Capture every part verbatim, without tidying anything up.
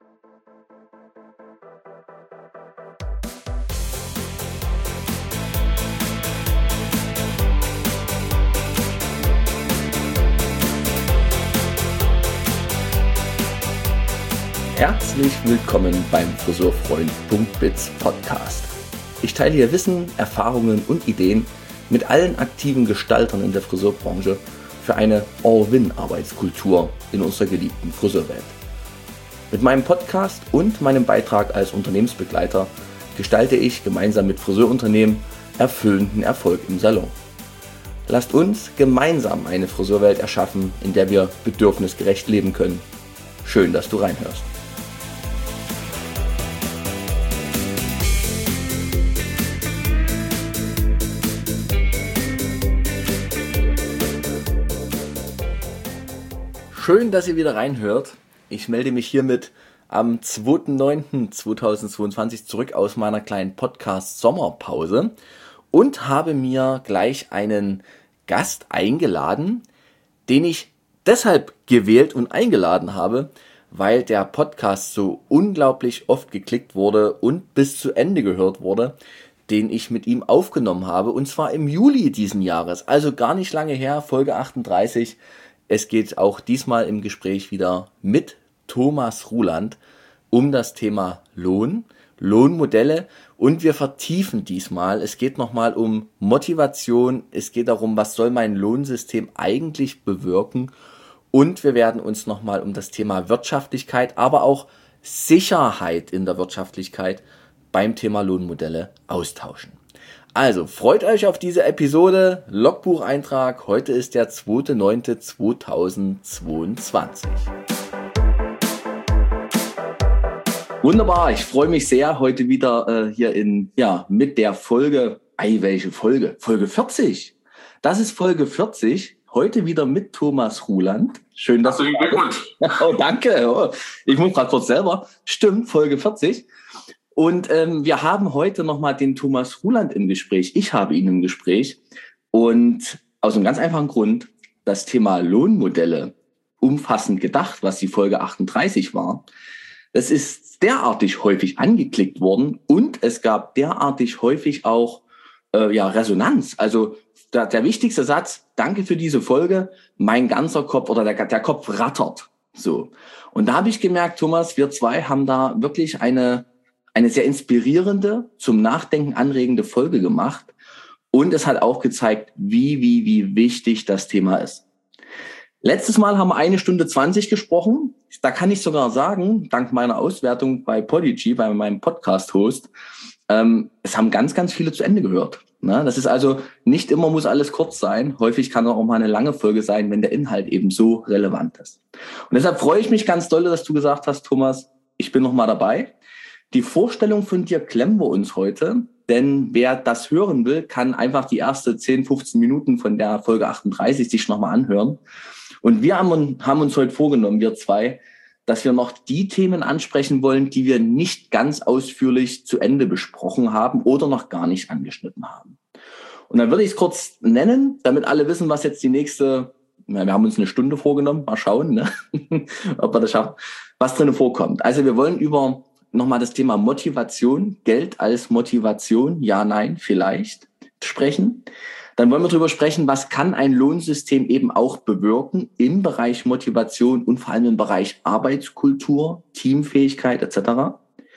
Herzlich willkommen beim Friseurfreund.biz Podcast. Ich teile hier Wissen, Erfahrungen und Ideen mit allen aktiven Gestaltern in der Friseurbranche für eine All-Win-Arbeitskultur in unserer geliebten Friseurwelt. Mit meinem Podcast und meinem Beitrag als Unternehmensbegleiter gestalte ich gemeinsam mit Friseurunternehmen erfüllenden Erfolg im Salon. Lasst uns gemeinsam eine Friseurwelt erschaffen, in der wir bedürfnisgerecht leben können. Schön, dass du reinhörst. Schön, dass ihr wieder reinhört. Ich melde mich hiermit am zweiter neunter zweitausendzweiundzwanzig zurück aus meiner kleinen Podcast-Sommerpause und habe mir gleich einen Gast eingeladen, den ich deshalb gewählt und eingeladen habe, weil der Podcast so unglaublich oft geklickt wurde und bis zu Ende gehört wurde, den ich mit ihm aufgenommen habe, und zwar im Juli diesen Jahres, also gar nicht lange her, Folge achtunddreißig. Es geht auch diesmal im Gespräch wieder mit Thomas Ruland um das Thema Lohn, Lohnmodelle, und wir vertiefen diesmal. Es geht nochmal um Motivation, es geht darum, was soll mein Lohnsystem eigentlich bewirken, und wir werden uns nochmal um das Thema Wirtschaftlichkeit, aber auch Sicherheit in der Wirtschaftlichkeit beim Thema Lohnmodelle austauschen. Also, freut euch auf diese Episode. Logbucheintrag, heute ist der zweiter neunter zweitausendzweiundzwanzig. Wunderbar, ich freue mich sehr, heute wieder äh, hier in, ja, mit der Folge, ei, welche Folge? Folge vierzig. Das ist Folge vierzig, heute wieder mit Thomas Ruland. Schön, dass du... Glückwunsch. Oh, danke. Oh, ich muss gerade kurz selber. Stimmt, Folge vierzig. Und ähm, wir haben heute nochmal den Thomas Ruland im Gespräch. Ich habe ihn im Gespräch. Und aus einem ganz einfachen Grund, das Thema Lohnmodelle, umfassend gedacht, was die Folge achtunddreißig war, das ist derartig häufig angeklickt worden und es gab derartig häufig auch äh, ja, Resonanz. Also der, der wichtigste Satz: Danke für diese Folge, mein ganzer Kopf oder der, der Kopf rattert. So. Und da habe ich gemerkt, Thomas, wir zwei haben da wirklich eine... eine sehr inspirierende, zum Nachdenken anregende Folge gemacht. Und es hat auch gezeigt, wie, wie, wie wichtig das Thema ist. Letztes Mal haben wir eine Stunde zwanzig gesprochen. Da kann ich sogar sagen, dank meiner Auswertung bei Podigy, bei meinem Podcast-Host, ähm, es haben ganz, ganz viele zu Ende gehört. Ne? Das ist also, nicht immer muss alles kurz sein. Häufig kann auch mal eine lange Folge sein, wenn der Inhalt eben so relevant ist. Und deshalb freue ich mich ganz doll, dass du gesagt hast, Thomas, ich bin noch mal dabei. Die Vorstellung von dir klemmen wir uns heute, denn wer das hören will, kann einfach die erste zehn, fünfzehn Minuten von der Folge achtunddreißig sich nochmal anhören. Und wir haben, haben uns heute vorgenommen, wir zwei, dass wir noch die Themen ansprechen wollen, die wir nicht ganz ausführlich zu Ende besprochen haben oder noch gar nicht angeschnitten haben. Und dann würde ich es kurz nennen, damit alle wissen, was jetzt die nächste, na, wir haben uns eine Stunde vorgenommen, mal schauen, ne? ob wir das schaffen, was drin vorkommt. Also wir wollen über nochmal das Thema Motivation, Geld als Motivation, ja, nein, vielleicht, sprechen. Dann wollen wir darüber sprechen, was kann ein Lohnsystem eben auch bewirken im Bereich Motivation und vor allem im Bereich Arbeitskultur, Teamfähigkeit et cetera.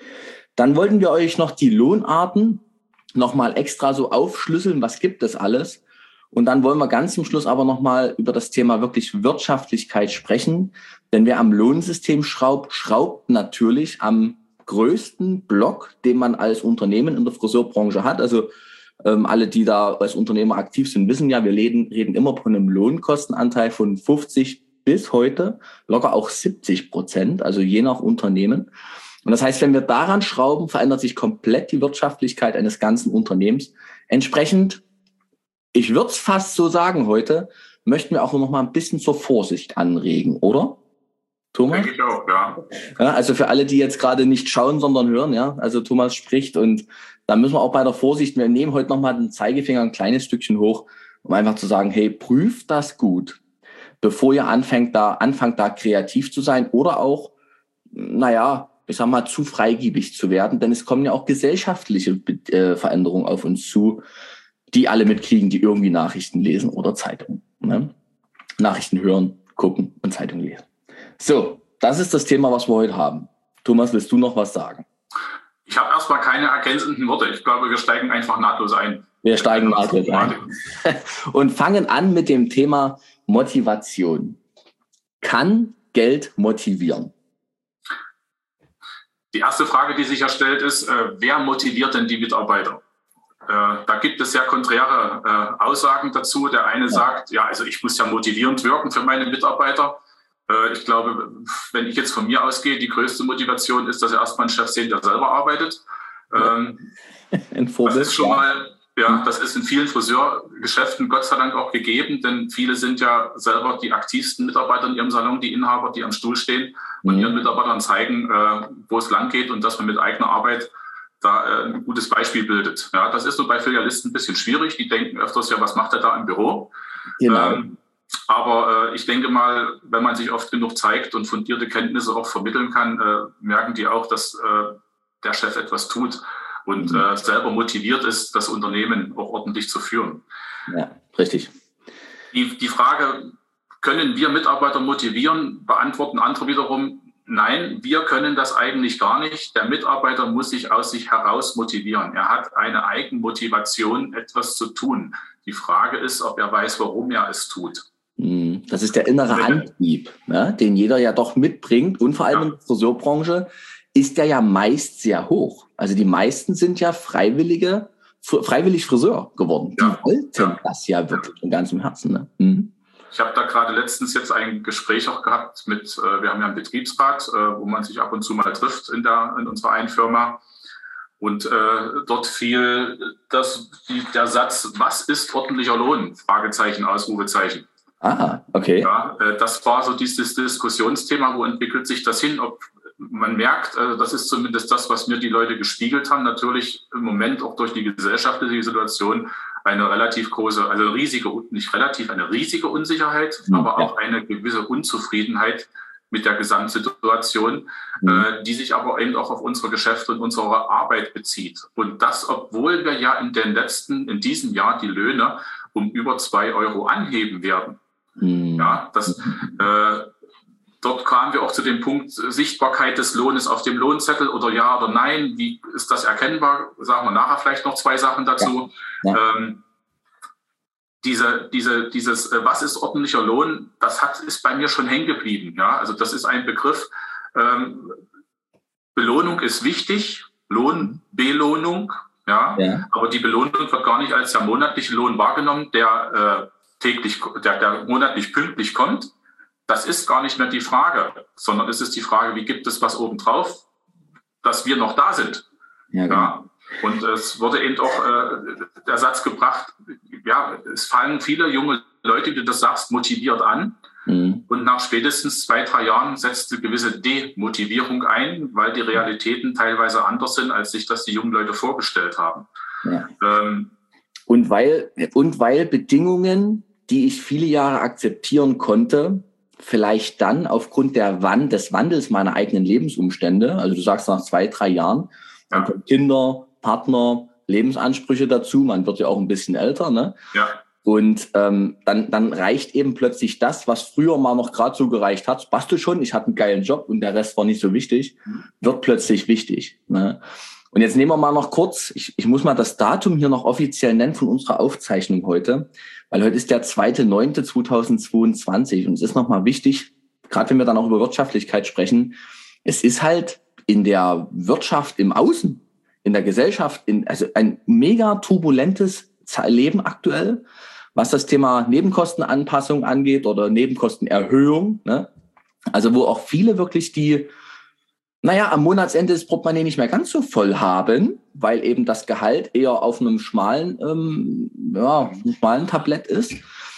Dann wollten wir euch noch die Lohnarten nochmal extra so aufschlüsseln, was gibt es alles. Und dann wollen wir ganz zum Schluss aber nochmal über das Thema wirklich Wirtschaftlichkeit sprechen. Denn wer am Lohnsystem schraubt, schraubt natürlich am größten Block, den man als Unternehmen in der Friseurbranche hat. Also ähm, alle, die da als Unternehmer aktiv sind, wissen ja, wir reden, reden immer von einem Lohnkostenanteil von fünfzig bis heute locker auch siebzig Prozent, also je nach Unternehmen. Und das heißt, wenn wir daran schrauben, verändert sich komplett die Wirtschaftlichkeit eines ganzen Unternehmens. Entsprechend, ich würde es fast so sagen heute, möchten wir auch noch mal ein bisschen zur Vorsicht anregen, oder? Thomas? Denke ich auch, ja. Ja, also für alle, die jetzt gerade nicht schauen, sondern hören, ja, also Thomas spricht, und da müssen wir auch bei der Vorsicht, wir nehmen heute nochmal den Zeigefinger ein kleines Stückchen hoch, um einfach zu sagen, hey, prüft das gut, bevor ihr anfängt da, anfangt da kreativ zu sein oder auch, naja, ich sag mal, zu freigebig zu werden, denn es kommen ja auch gesellschaftliche äh, Veränderungen auf uns zu, die alle mitkriegen, die irgendwie Nachrichten lesen oder Zeitungen. Ne? Nachrichten hören, gucken und Zeitungen lesen. So, das ist das Thema, was wir heute haben. Thomas, willst du noch was sagen? Ich habe erstmal keine ergänzenden Worte. Ich glaube, wir steigen einfach nahtlos ein. Wir steigen nahtlos ein. Und fangen an mit dem Thema Motivation. Kann Geld motivieren? Die erste Frage, die sich ja stellt, ist, äh, wer motiviert denn die Mitarbeiter? Äh, da gibt es sehr konträre äh, Aussagen dazu. Der eine ja. sagt, ja, also ich muss ja motivierend wirken für meine Mitarbeiter. Äh, ich glaube, wenn ich jetzt von mir ausgehe, die größte Motivation ist, dass wir erstmal einen Chef sehen, der selber arbeitet. Ähm, Ein Vorbild, das ist schon ja. mal, ja, das ist in vielen Friseurgeschäften Gott sei Dank auch gegeben, denn viele sind ja selber die aktivsten Mitarbeiter in ihrem Salon, die Inhaber, die am Stuhl stehen und mhm. ihren Mitarbeitern zeigen, äh, wo es lang geht und dass man mit eigener Arbeit da äh, ein gutes Beispiel bildet. Ja, das ist so bei Filialisten ein bisschen schwierig. Die denken öfters, ja, was macht er da im Büro? Genau. Ähm, aber äh, ich denke mal, wenn man sich oft genug zeigt und fundierte Kenntnisse auch vermitteln kann, äh, merken die auch, dass äh, der Chef etwas tut und mhm. äh, selber motiviert ist, das Unternehmen auch ordentlich zu führen. Ja, richtig. Die, die Frage, können wir Mitarbeiter motivieren, beantworten andere wiederum, nein, wir können das eigentlich gar nicht. Der Mitarbeiter muss sich aus sich heraus motivieren. Er hat eine Eigenmotivation, etwas zu tun. Die Frage ist, ob er weiß, warum er es tut. Das ist der innere Antrieb, ne, den jeder ja doch mitbringt. Und vor allem ja. in der Friseurbranche ist der ja meist sehr hoch. Also die meisten sind ja Freiwillige, freiwillig Friseur geworden. Die ja. wollten ja. das ja wirklich von ganzem Herzen. Ne? Mhm. Ich habe da gerade letztens jetzt ein Gespräch auch gehabt mit, äh, wir haben ja einen Betriebsrat, äh, wo man sich ab und zu mal trifft in, der, in unserer einen Firma. Und äh, dort fiel das, die, der Satz, was ist ordentlicher Lohn? Fragezeichen, Ausrufezeichen. Ah, okay. Ja, äh, das war so dieses Diskussionsthema, wo entwickelt sich das hin? Ob man merkt, äh, das ist zumindest das, was mir die Leute gespiegelt haben, natürlich im Moment auch durch die gesellschaftliche Situation, eine relativ große, also riesige, nicht relativ, eine riesige Unsicherheit, mhm, aber auch ja. eine gewisse Unzufriedenheit mit der Gesamtsituation, mhm. äh, die sich aber eben auch auf unsere Geschäfte und unsere Arbeit bezieht. Und das, obwohl wir ja in den letzten, in diesem Jahr die Löhne um über zwei Euro anheben werden. Mhm. Ja, das, äh, dort kamen wir auch zu dem Punkt Sichtbarkeit des Lohnes auf dem Lohnzettel oder ja oder nein. Wie ist das erkennbar? Sagen wir nachher vielleicht noch zwei Sachen dazu. Ja. Ja. Ähm, diese, diese, dieses, äh, was ist ordentlicher Lohn? Das hat, ist bei mir schon hängen geblieben. Ja, also das ist ein Begriff. Ähm, Belohnung ist wichtig. Lohnbelohnung. Ja, ja. Aber die Belohnung wird gar nicht als der monatliche Lohn wahrgenommen, der äh, täglich, der, der monatlich pünktlich kommt. Das ist gar nicht mehr die Frage, sondern es ist die Frage, wie gibt es was obendrauf, dass wir noch da sind. Ja, genau. Ja. Und es wurde eben auch äh, der Satz gebracht, ja, es fallen viele junge Leute, wie du das sagst, motiviert an. Mhm. Und nach spätestens zwei, drei Jahren setzt eine gewisse Demotivierung ein, weil die Realitäten teilweise anders sind, als sich das die jungen Leute vorgestellt haben. Ja. Ähm, und, weil, und weil Bedingungen, die ich viele Jahre akzeptieren konnte, vielleicht dann aufgrund der Wand, des Wandels meiner eigenen Lebensumstände, also du sagst nach zwei, drei Jahren, ja. dann kommen Kinder, Partner, Lebensansprüche dazu, man wird ja auch ein bisschen älter, ne? Ja. Und ähm, dann, dann reicht eben plötzlich das, was früher mal noch gerade so gereicht hat, passt du schon, ich hatte einen geilen Job und der Rest war nicht so wichtig, wird plötzlich wichtig. Ne? Und jetzt nehmen wir mal noch kurz, ich, ich muss mal das Datum hier noch offiziell nennen von unserer Aufzeichnung heute, weil heute ist der zweiter neunter zweitausendzweiundzwanzig und es ist nochmal wichtig, gerade wenn wir dann auch über Wirtschaftlichkeit sprechen, es ist halt in der Wirtschaft im Außen, in der Gesellschaft, in, also ein mega turbulentes Leben aktuell, was das Thema Nebenkostenanpassung angeht oder Nebenkostenerhöhung, ne? Also wo auch viele wirklich die, naja, am Monatsende das Portemonnaie nicht mehr ganz so voll haben, weil eben das Gehalt eher auf einem schmalen, ähm, ja, einem schmalen Tablett ist.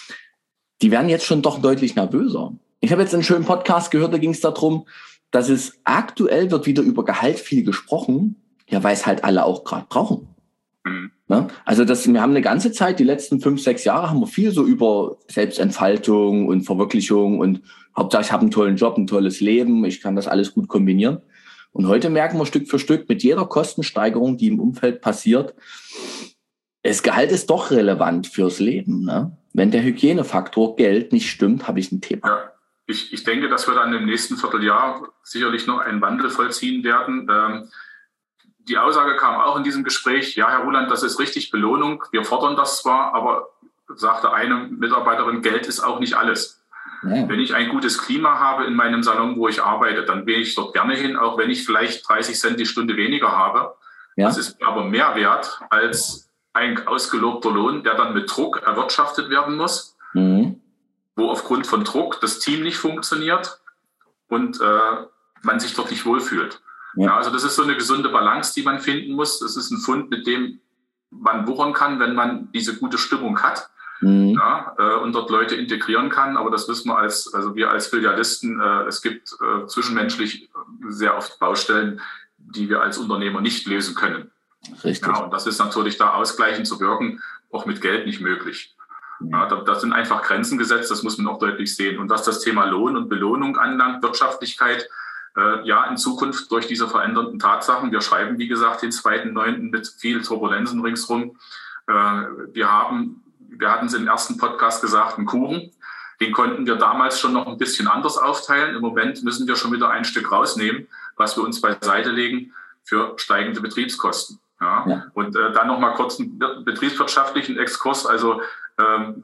Die werden jetzt schon doch deutlich nervöser. Ich habe jetzt einen schönen Podcast gehört, da ging es darum, dass es aktuell wird wieder über Gehalt viel gesprochen, ja, weil es halt alle auch gerade brauchen. Mhm. Ne? Also das, wir haben eine ganze Zeit, die letzten fünf, sechs Jahre, haben wir viel so über Selbstentfaltung und Verwirklichung und Hauptsache ich habe einen tollen Job, ein tolles Leben, ich kann das alles gut kombinieren. Und heute merken wir Stück für Stück mit jeder Kostensteigerung, die im Umfeld passiert, das Gehalt ist doch relevant fürs Leben. Ne? Wenn der Hygienefaktor Geld nicht stimmt, habe ich ein Thema. Ja, ich, ich denke, dass wir dann im nächsten Vierteljahr sicherlich noch einen Wandel vollziehen werden. Ähm, die Aussage kam auch in diesem Gespräch, ja, Herr Ruland, das ist richtig Belohnung. Wir fordern das zwar, aber, sagte eine Mitarbeiterin, Geld ist auch nicht alles. Ja. Wenn ich ein gutes Klima habe in meinem Salon, wo ich arbeite, dann gehe ich dort gerne hin, auch wenn ich vielleicht dreißig Cent die Stunde weniger habe. Ja. Das ist aber mehr wert als ein ausgelobter Lohn, der dann mit Druck erwirtschaftet werden muss, mhm. wo aufgrund von Druck das Team nicht funktioniert und äh, man sich dort nicht wohlfühlt. Ja. Ja, also das ist so eine gesunde Balance, die man finden muss. Das ist ein Fund, mit dem man wuchern kann, wenn man diese gute Stimmung hat, mhm. ja, äh, und dort Leute integrieren kann. Aber das wissen wir als, also wir als Filialisten, äh, es gibt äh, zwischenmenschlich sehr oft Baustellen, die wir als Unternehmer nicht lösen können. Richtig. Ja, und das ist natürlich da ausgleichend zu wirken, auch mit Geld nicht möglich. Ja, da, da sind einfach Grenzen gesetzt, das muss man auch deutlich sehen. Und was das Thema Lohn und Belohnung anlangt, Wirtschaftlichkeit, äh, ja, in Zukunft durch diese veränderten Tatsachen, wir schreiben, wie gesagt, den zweiten neunten mit viel Turbulenzen ringsrum. Äh, wir haben, wir hatten es im ersten Podcast gesagt, einen Kuchen. Den konnten wir damals schon noch ein bisschen anders aufteilen. Im Moment müssen wir schon wieder ein Stück rausnehmen, was wir uns beiseite legen für steigende Betriebskosten. Ja. Ja. Und äh, dann noch mal kurz einen betriebswirtschaftlichen Exkurs. Also ähm,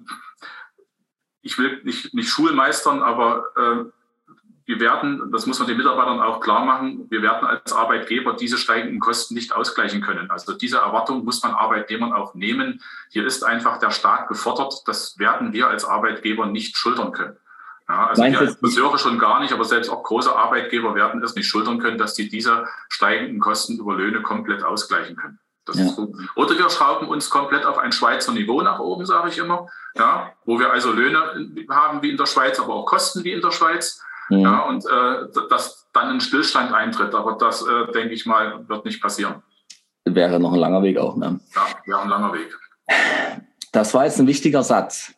ich will nicht, nicht Schulmeistern, aber äh, wir werden, das muss man den Mitarbeitern auch klar machen, wir werden als Arbeitgeber diese steigenden Kosten nicht ausgleichen können. Also diese Erwartung muss man Arbeitnehmern auch nehmen. Hier ist einfach der Staat gefordert. Das werden wir als Arbeitgeber nicht schultern können. Ja, also wir als Friseure schon gar nicht, aber selbst auch große Arbeitgeber werden es nicht schultern können, dass die diese steigenden Kosten über Löhne komplett ausgleichen können. Das ja. ist so. Oder wir schrauben uns komplett auf ein Schweizer Niveau nach oben, sage ich immer, ja, wo wir also Löhne haben wie in der Schweiz, aber auch Kosten wie in der Schweiz. Ja. Ja, und äh, dass dann ein Stillstand eintritt, aber das, äh, denke ich mal, wird nicht passieren. Wäre noch ein langer Weg auch, ne? Ja, wäre ein langer Weg. Das war jetzt ein wichtiger Satz.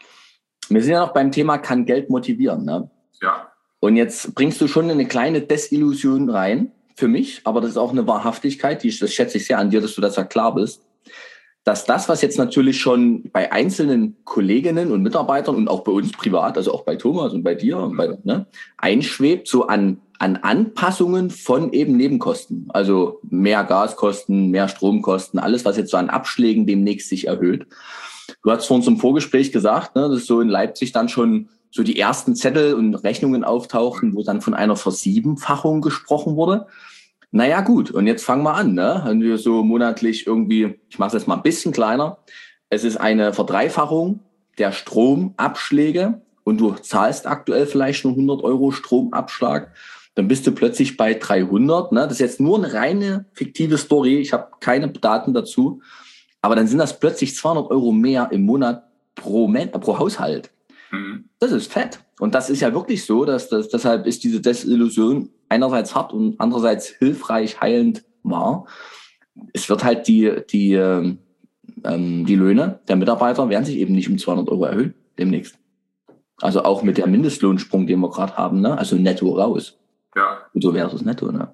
Wir sind ja noch beim Thema, kann Geld motivieren, ne? Ja. Und jetzt bringst du schon eine kleine Desillusion rein für mich, aber das ist auch eine Wahrhaftigkeit, die, das schätze ich sehr an dir, dass du das ja klar bist, dass das, was jetzt natürlich schon bei einzelnen Kolleginnen und Mitarbeitern und auch bei uns privat, also auch bei Thomas und bei dir, und bei, ne, einschwebt, so an, an Anpassungen von eben Nebenkosten, also mehr Gaskosten, mehr Stromkosten, alles, was jetzt so an Abschlägen demnächst sich erhöht. Du hast vorhin zum Vorgespräch gesagt, ne, dass so in Leipzig dann schon so die ersten Zettel und Rechnungen auftauchen, wo dann von einer Versiebenfachung gesprochen wurde. Naja, gut, und jetzt fangen wir an, ne? Wenn wir so monatlich irgendwie, ich mache es jetzt mal ein bisschen kleiner, es ist eine Verdreifachung der Stromabschläge und du zahlst aktuell vielleicht nur hundert Euro Stromabschlag, dann bist du plötzlich bei dreihundert, ne? Das ist jetzt nur eine reine fiktive Story, ich habe keine Daten dazu, aber dann sind das plötzlich zweihundert Euro mehr im Monat pro, Men- pro Haushalt. Mhm. Das ist fett. Und das ist ja wirklich so, dass das, deshalb ist diese Desillusion einerseits hart und andererseits hilfreich, heilend wahr. Es wird halt die, die, ähm, die Löhne der Mitarbeiter werden sich eben nicht um zweihundert Euro erhöhen demnächst. Also auch mit der Mindestlohnsprung, den wir gerade haben, ne? Also netto raus. Ja. Brutto versus netto, ne?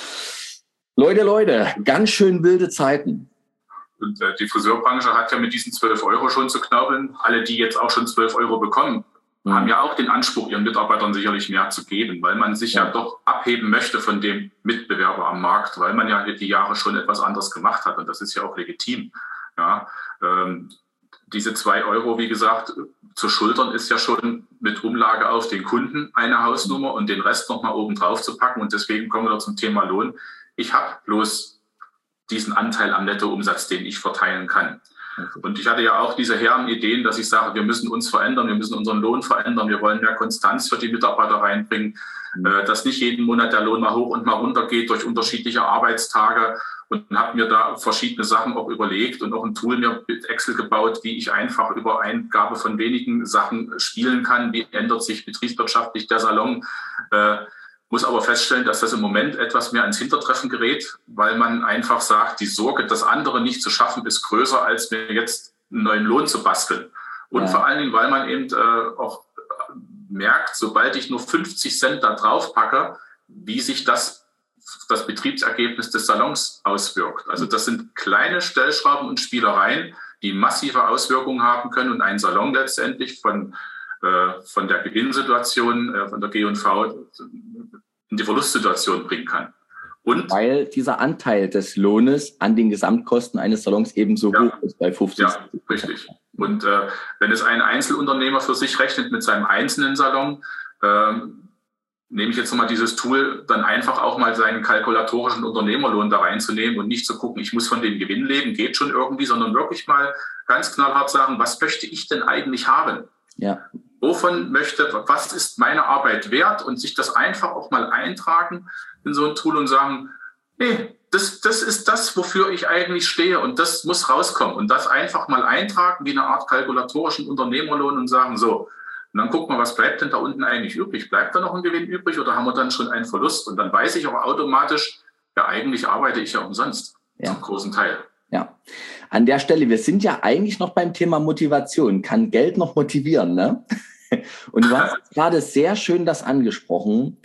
Leute, Leute, ganz schön wilde Zeiten. Und äh, die Friseurbranche hat ja mit diesen zwölf Euro schon zu knabbeln. Alle, die jetzt auch schon zwölf Euro bekommen, mhm. haben ja auch den Anspruch, ihren Mitarbeitern sicherlich mehr zu geben, weil man sich ja. ja doch abheben möchte von dem Mitbewerber am Markt, weil man ja die Jahre schon etwas anderes gemacht hat. Und das ist ja auch legitim. Ja, ähm, diese zwei Euro, wie gesagt, zu schultern ist ja schon mit Umlage auf den Kunden eine Hausnummer und den Rest nochmal oben drauf zu packen. Und deswegen kommen wir zum Thema Lohn. Ich habe bloß diesen Anteil am Nettoumsatz, den ich verteilen kann. Okay. Und ich hatte ja auch diese hehren Ideen, dass ich sage, wir müssen uns verändern, wir müssen unseren Lohn verändern, wir wollen mehr Konstanz für die Mitarbeiter reinbringen, mhm. äh, dass nicht jeden Monat der Lohn mal hoch und mal runter geht durch unterschiedliche Arbeitstage. Und habe mir da verschiedene Sachen auch überlegt und auch ein Tool mir mit Excel gebaut, wie ich einfach über Eingabe von wenigen Sachen spielen kann. Wie ändert sich betriebswirtschaftlich der Salon? Äh, muss aber feststellen, dass das im Moment etwas mehr ins Hintertreffen gerät, weil man einfach sagt, die Sorge, das andere nicht zu schaffen, ist größer, als mir jetzt einen neuen Lohn zu basteln. Und ja. vor allen Dingen, weil man eben äh, auch merkt, sobald ich nur fünfzig Cent da drauf packe, wie sich das das Betriebsergebnis des Salons auswirkt. Also das sind kleine Stellschrauben und Spielereien, die massive Auswirkungen haben können und einen Salon letztendlich von, äh, von der Gewinnsituation, äh, von der G und V in die Verlustsituation bringen kann. Und weil dieser Anteil des Lohnes an den Gesamtkosten eines Salons ebenso ja, hoch ist, bei fünfzig. Ja, richtig. Und äh, wenn es ein Einzelunternehmer für sich rechnet mit seinem einzelnen Salon, äh, nehme ich jetzt nochmal dieses Tool, dann einfach auch mal seinen kalkulatorischen Unternehmerlohn da reinzunehmen und nicht zu gucken, ich muss von dem Gewinn leben, geht schon irgendwie, sondern wirklich mal ganz knallhart sagen, was möchte ich denn eigentlich haben? Ja. Wovon möchte, was ist meine Arbeit wert? Und sich das einfach auch mal eintragen in so ein Tool und sagen, nee, das, das ist das, wofür ich eigentlich stehe und das muss rauskommen. Und das einfach mal eintragen wie eine Art kalkulatorischen Unternehmerlohn und sagen, so, und dann gucken wir, was bleibt denn da unten eigentlich übrig? Bleibt da noch ein Gewinn übrig oder haben wir dann schon einen Verlust? Und dann weiß ich auch automatisch, ja, eigentlich arbeite ich ja umsonst, ja, zum großen Teil. Ja, an der Stelle, wir sind ja eigentlich noch beim Thema Motivation. Kann Geld noch motivieren, ne? Und du hast gerade sehr schön das angesprochen.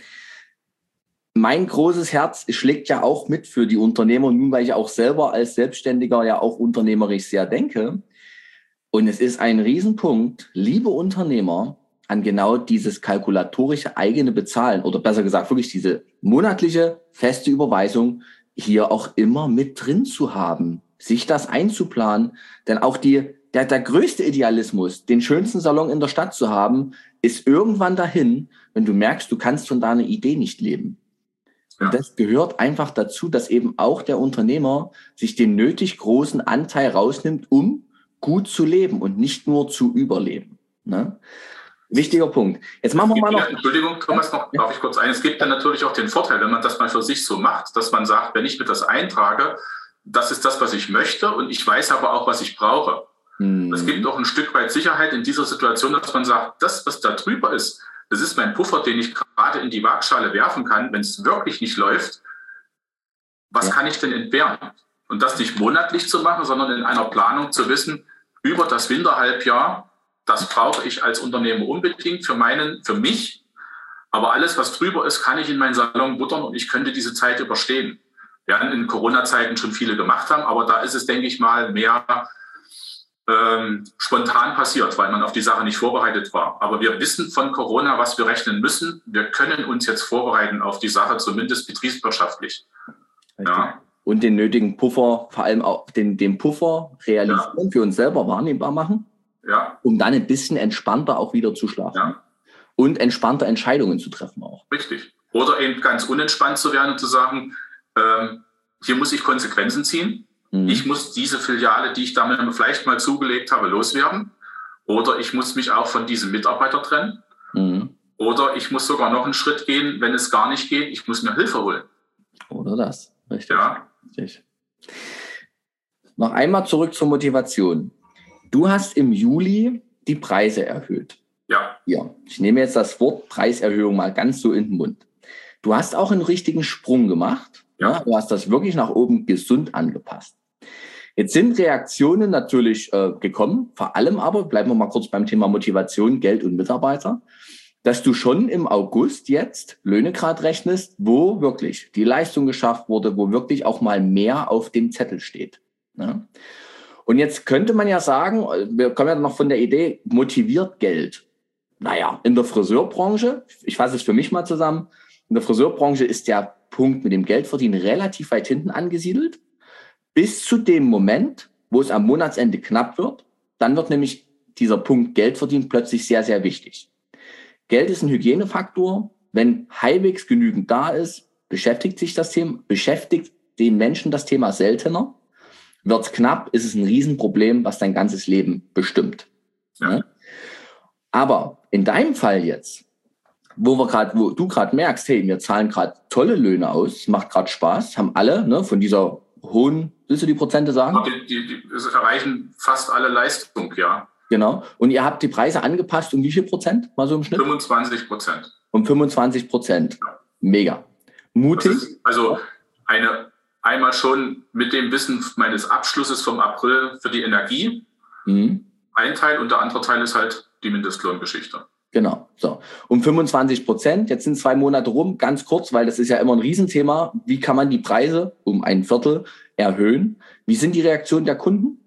Mein großes Herz schlägt ja auch mit für die Unternehmer, nun weil ich auch selber als Selbstständiger ja auch unternehmerisch sehr denke. Und es ist ein Riesenpunkt, liebe Unternehmer, an genau dieses kalkulatorische eigene Bezahlen oder besser gesagt wirklich diese monatliche feste Überweisung hier auch immer mit drin zu haben, sich das einzuplanen. Denn auch die, der, der größte Idealismus, den schönsten Salon in der Stadt zu haben, ist irgendwann dahin, wenn du merkst, du kannst von deiner Idee nicht leben. Und das gehört einfach dazu, dass eben auch der Unternehmer sich den nötig großen Anteil rausnimmt, um gut zu leben und nicht nur zu überleben. Ne? Wichtiger Punkt. Jetzt machen wir mal noch. Entschuldigung, Thomas, noch darf ich kurz ein. Es gibt dann natürlich auch den Vorteil, wenn man das mal für sich so macht, dass man sagt, wenn ich mir das eintrage, das ist das, was ich möchte und ich weiß aber auch, was ich brauche. Hm. Es gibt auch ein Stück weit Sicherheit in dieser Situation, dass man sagt, das, was da drüber ist, das ist mein Puffer, den ich gerade in die Waagschale werfen kann, wenn es wirklich nicht läuft. Was ja. kann ich denn entbehren? Und das nicht monatlich zu machen, sondern in einer Planung zu wissen, über das Winterhalbjahr, das brauche ich als Unternehmer unbedingt für meinen, für mich. Aber alles, was drüber ist, kann ich in meinen Salon buttern und ich könnte diese Zeit überstehen. Werden in Corona-Zeiten schon viele gemacht haben, aber da ist es, denke ich mal, mehr ähm, spontan passiert, weil man auf die Sache nicht vorbereitet war. Aber wir wissen von Corona, was wir rechnen müssen. Wir können uns jetzt vorbereiten auf die Sache, zumindest betriebswirtschaftlich. Ja. Und den nötigen Puffer, vor allem auch den, den Puffer realisieren, ja. für uns selber wahrnehmbar machen, ja. um dann ein bisschen entspannter auch wieder zu schlafen. Ja. Und entspannter Entscheidungen zu treffen auch. Richtig. Oder eben ganz unentspannt zu werden und zu sagen, ähm, hier muss ich Konsequenzen ziehen. Mhm. Ich muss diese Filiale, die ich damit vielleicht mal zugelegt habe, loswerden. Oder ich muss mich auch von diesem Mitarbeiter trennen. Mhm. Oder ich muss sogar noch einen Schritt gehen, wenn es gar nicht geht, ich muss mir Hilfe holen. Oder das. Richtig. Ja. Richtig. Noch einmal zurück zur Motivation. Du hast im Juli die Preise erhöht. Ja. Ja. Ich nehme jetzt das Wort Preiserhöhung mal ganz so in den Mund. Du hast auch einen richtigen Sprung gemacht. Ja. Ja, du hast das wirklich nach oben gesund angepasst. Jetzt sind Reaktionen natürlich äh, gekommen, vor allem aber, bleiben wir mal kurz beim Thema Motivation, Geld und Mitarbeiter, dass du schon im August jetzt Löhne gerade rechnest, wo wirklich die Leistung geschafft wurde, wo wirklich auch mal mehr auf dem Zettel steht. Ja. Und jetzt könnte man ja sagen, wir kommen ja noch von der Idee, motiviert Geld. Naja, in der Friseurbranche, ich fasse es für mich mal zusammen, in der Friseurbranche ist der Punkt mit dem Geldverdienen relativ weit hinten angesiedelt, bis zu dem Moment, wo es am Monatsende knapp wird. Dann wird nämlich dieser Punkt Geldverdienen plötzlich sehr, sehr wichtig. Geld ist ein Hygienefaktor. Wenn halbwegs genügend da ist, beschäftigt sich das Thema, beschäftigt den Menschen das Thema seltener. Wird es knapp, ist es ein Riesenproblem, was dein ganzes Leben bestimmt. Ja. Aber in deinem Fall jetzt, wo wir gerade, wo du gerade merkst, hey, wir zahlen gerade tolle Löhne aus, macht gerade Spaß, haben alle, ne, von dieser hohen, willst du die Prozente sagen? Die, die, die erreichen fast alle Leistung, ja. Genau. Und ihr habt die Preise angepasst um wie viel Prozent? Mal so im Schnitt? fünfundzwanzig Prozent. Um fünfundzwanzig Prozent. Ja. Mega. Mutig. Also eine, einmal schon mit dem Wissen meines Abschlusses vom April für die Energie. Mhm. Ein Teil und der andere Teil ist halt die Mindestlohngeschichte. Genau, so. Um fünfundzwanzig Prozent, jetzt sind zwei Monate rum, ganz kurz, weil das ist ja immer ein Riesenthema. Wie kann man die Preise um ein Viertel erhöhen? Wie sind die Reaktionen der Kunden?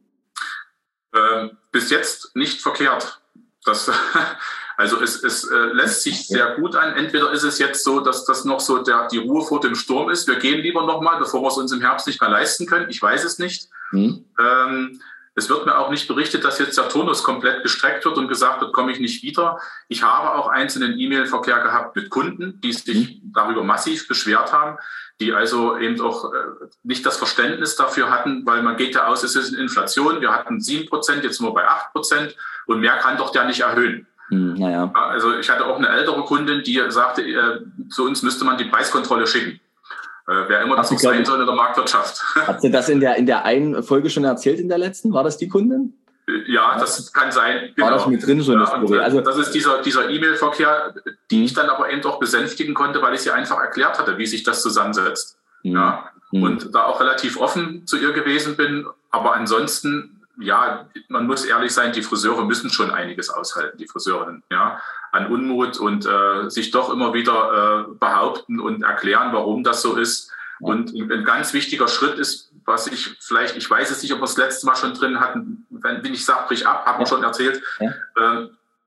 Äh, bis jetzt nicht verkehrt. Das, also es, es äh, lässt sich sehr gut an. Entweder ist es jetzt so, dass das noch so der, die Ruhe vor dem Sturm ist. Wir gehen lieber nochmal, bevor wir es uns im Herbst nicht mehr leisten können. Ich weiß es nicht. Hm. Ähm, Es wird mir auch nicht berichtet, dass jetzt der Turnus komplett gestreckt wird und gesagt wird, komme ich nicht wieder. Ich habe auch einzelnen E-Mail-Verkehr gehabt mit Kunden, die sich darüber massiv beschwert haben, die also eben auch nicht das Verständnis dafür hatten, weil man geht ja aus, es ist eine Inflation, wir hatten sieben Prozent, jetzt nur bei acht Prozent und mehr kann doch der nicht erhöhen. Hm, naja. Also ich hatte auch eine ältere Kundin, die sagte, zu uns müsste man die Preiskontrolle schicken. Wer immer das auch sein soll in der Marktwirtschaft. Hat sie das in der, in der einen Folge schon erzählt, in der letzten? War das die Kundin? Ja, das kann sein. Genau. War das mit drin, so eine Story? Also das ist dieser, dieser E-Mail-Verkehr, den hm. ich dann aber eben auch besänftigen konnte, weil ich sie einfach erklärt hatte, wie sich das zusammensetzt. Hm. Ja? Hm. Und da auch relativ offen zu ihr gewesen bin. Aber ansonsten, ja, man muss ehrlich sein, die Friseure müssen schon einiges aushalten, die Friseurinnen, ja, an Unmut und äh, sich doch immer wieder äh, behaupten und erklären, warum das so ist. Ja. Und ein ganz wichtiger Schritt ist, was ich vielleicht, ich weiß es nicht, ob wir das letzte Mal schon drin hatten, wenn, wenn ich sage, brich ab, haben wir ja. schon erzählt. Ja. Äh,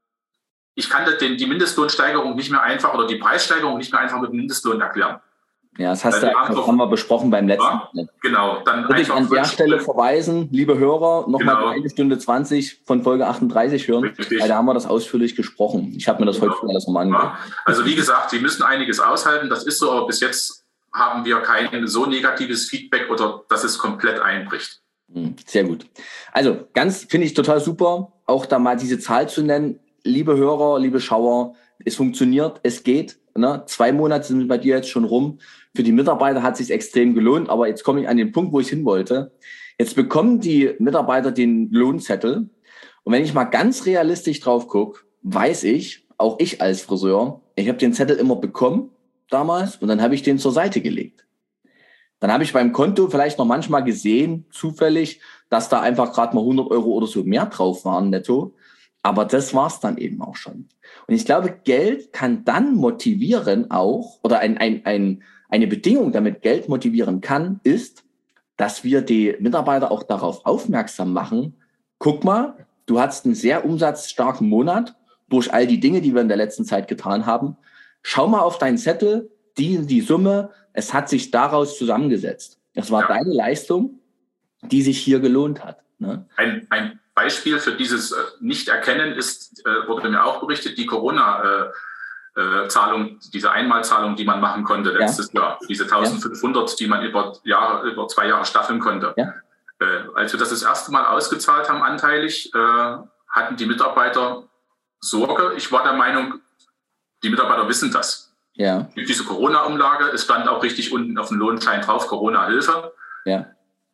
ich kann den, die Mindestlohnsteigerung nicht mehr einfach oder die Preissteigerung nicht mehr einfach mit Mindestlohn erklären. Ja, das, hast du, das haben wir besprochen beim letzten Mal. Ja, genau. Dann würde ich an der Stelle verweisen, liebe Hörer, nochmal genau. eine Stunde zwanzig von Folge achtunddreißig hören, Richtig. weil da haben wir das ausführlich gesprochen. Ich habe mir das genau. heute alles nochmal angeguckt. Ja. Also wie gesagt, Sie müssen einiges aushalten, das ist so, aber bis jetzt haben wir kein so negatives Feedback oder dass es komplett einbricht. Sehr gut. Also ganz, finde ich total super, auch da mal diese Zahl zu nennen. Liebe Hörer, liebe Schauer, es funktioniert, es geht. Ne? Zwei Monate sind bei dir jetzt schon rum. Für die Mitarbeiter hat es sich extrem gelohnt, aber jetzt komme ich an den Punkt, wo ich hin wollte. Jetzt bekommen die Mitarbeiter den Lohnzettel und wenn ich mal ganz realistisch drauf gucke, weiß ich, auch ich als Friseur, ich habe den Zettel immer bekommen damals und dann habe ich den zur Seite gelegt. Dann habe ich beim Konto vielleicht noch manchmal gesehen, zufällig, dass da einfach gerade mal hundert Euro oder so mehr drauf waren netto, aber das war's dann eben auch schon. Und ich glaube, Geld kann dann motivieren auch, oder ein, ein, ein, eine Bedingung, damit Geld motivieren kann, ist, dass wir die Mitarbeiter auch darauf aufmerksam machen, guck mal, du hattest einen sehr umsatzstarken Monat durch all die Dinge, die wir in der letzten Zeit getan haben. Schau mal auf deinen Zettel, die, die Summe, es hat sich daraus zusammengesetzt. Das war ja. deine Leistung, die sich hier gelohnt hat. Ne? Ein, ein Beispiel für dieses äh, Nicht-Erkennen ist, äh, wurde mir auch berichtet, die Corona-Zahlung, äh, diese Einmalzahlung, die man machen konnte letztes ja. Jahr, diese eintausendfünfhundert, ja. die man über, Jahre, über zwei Jahre staffeln konnte. Ja. Äh, als wir das das erste Mal ausgezahlt haben, anteilig, äh, hatten die Mitarbeiter Sorge. Ich war der Meinung, die Mitarbeiter wissen das. Ja. Diese Corona-Umlage, es stand auch richtig unten auf dem Lohnschein drauf, Corona-Hilfe. Ja.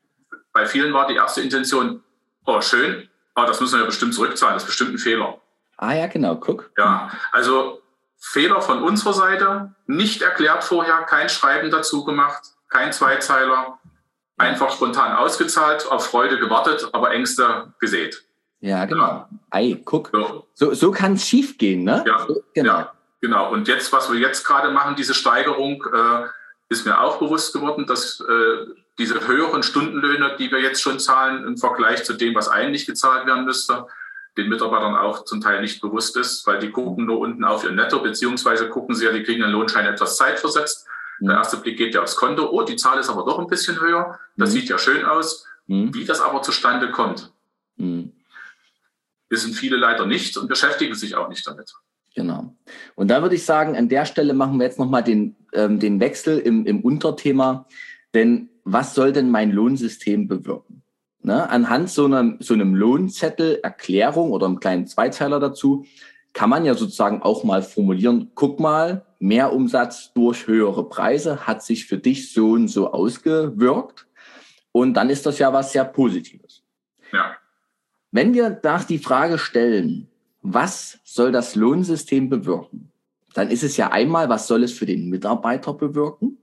Bei vielen war die erste Intention, oh schön, aber das müssen wir ja bestimmt zurückzahlen, das ist bestimmt ein Fehler. Ah ja, genau, guck. Ja, also Fehler von unserer Seite, nicht erklärt vorher, kein Schreiben dazu gemacht, kein Zweizeiler, einfach spontan ausgezahlt, auf Freude gewartet, aber Ängste gesät. Ja, genau. Ja. Ei, guck. So, so, so kann es schief gehen, ne? Ja, so, genau. Ja, genau. Und jetzt, was wir jetzt gerade machen, diese Steigerung, äh, ist mir auch bewusst geworden, dass äh, diese höheren Stundenlöhne, die wir jetzt schon zahlen, im Vergleich zu dem, was eigentlich gezahlt werden müsste, den Mitarbeitern auch zum Teil nicht bewusst ist, weil die gucken nur unten auf ihr Netto, beziehungsweise gucken sie ja, die kriegen den Lohnschein etwas zeitversetzt. Mhm. Der erste Blick geht ja aufs Konto. Oh, die Zahl ist aber doch ein bisschen höher. Das mhm. sieht ja schön aus. Mhm. Wie das aber zustande kommt, mhm. wissen viele leider nicht und beschäftigen sich auch nicht damit. Genau. Und da würde ich sagen, an der Stelle machen wir jetzt nochmal den, ähm, den Wechsel im, im Unterthema. Denn was soll denn mein Lohnsystem bewirken? Ne? Anhand so einem, so einem Lohnzettel, Erklärung oder einem kleinen Zweizeiler dazu, kann man ja sozusagen auch mal formulieren, guck mal, mehr Umsatz durch höhere Preise hat sich für dich so und so ausgewirkt. Und dann ist das ja was sehr Positives. Ja. Wenn wir da die Frage stellen, was soll das Lohnsystem bewirken? Dann ist es ja einmal, was soll es für den Mitarbeiter bewirken?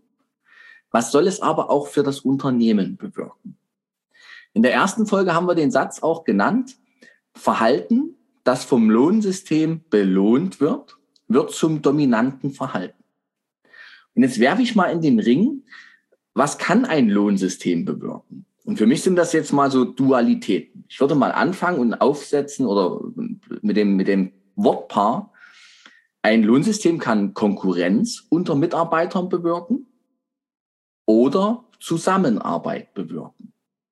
Was soll es aber auch für das Unternehmen bewirken? In der ersten Folge haben wir den Satz auch genannt, Verhalten, das vom Lohnsystem belohnt wird, wird zum dominanten Verhalten. Und jetzt werfe ich mal in den Ring, was kann ein Lohnsystem bewirken? Und für mich sind das jetzt mal so Dualitäten. Ich würde mal anfangen und aufsetzen oder mit dem, mit dem Wortpaar. Ein Lohnsystem kann Konkurrenz unter Mitarbeitern bewirken oder Zusammenarbeit bewirken.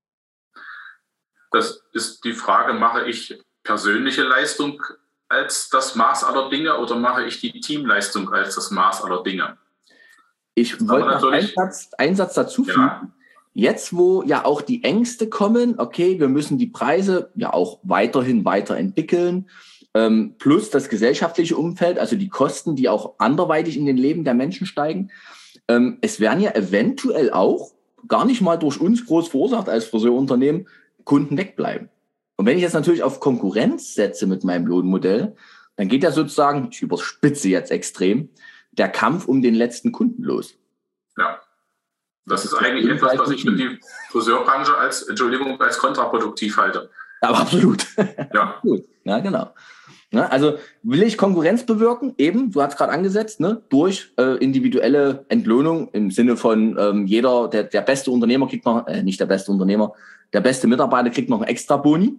Das ist die Frage, mache ich persönliche Leistung als das Maß aller Dinge oder mache ich die Teamleistung als das Maß aller Dinge? Ich wollte noch einen Satz, einen Satz dazu fügen. Ja. Jetzt, wo ja auch die Ängste kommen, okay, wir müssen die Preise ja auch weiterhin weiterentwickeln, ähm, plus das gesellschaftliche Umfeld, also die Kosten, die auch anderweitig in den Leben der Menschen steigen. Ähm, es werden ja eventuell auch, gar nicht mal durch uns groß verursacht als Friseurunternehmen, Kunden wegbleiben. Und wenn ich jetzt natürlich auf Konkurrenz setze mit meinem Lohnmodell, dann geht ja sozusagen, ich überspitze jetzt extrem, der Kampf um den letzten Kunden los. Ja, das, das ist eigentlich etwas, was ich für die Friseurbranche als, Entschuldigung, als kontraproduktiv halte. Aber absolut. Ja. Gut. Ja, genau. Ja, also will ich Konkurrenz bewirken, eben, du hast gerade angesetzt, ne, durch äh, individuelle Entlohnung im Sinne von ähm, jeder, der, der beste Unternehmer kriegt noch, äh, nicht der beste Unternehmer, der beste Mitarbeiter kriegt noch einen extra Boni.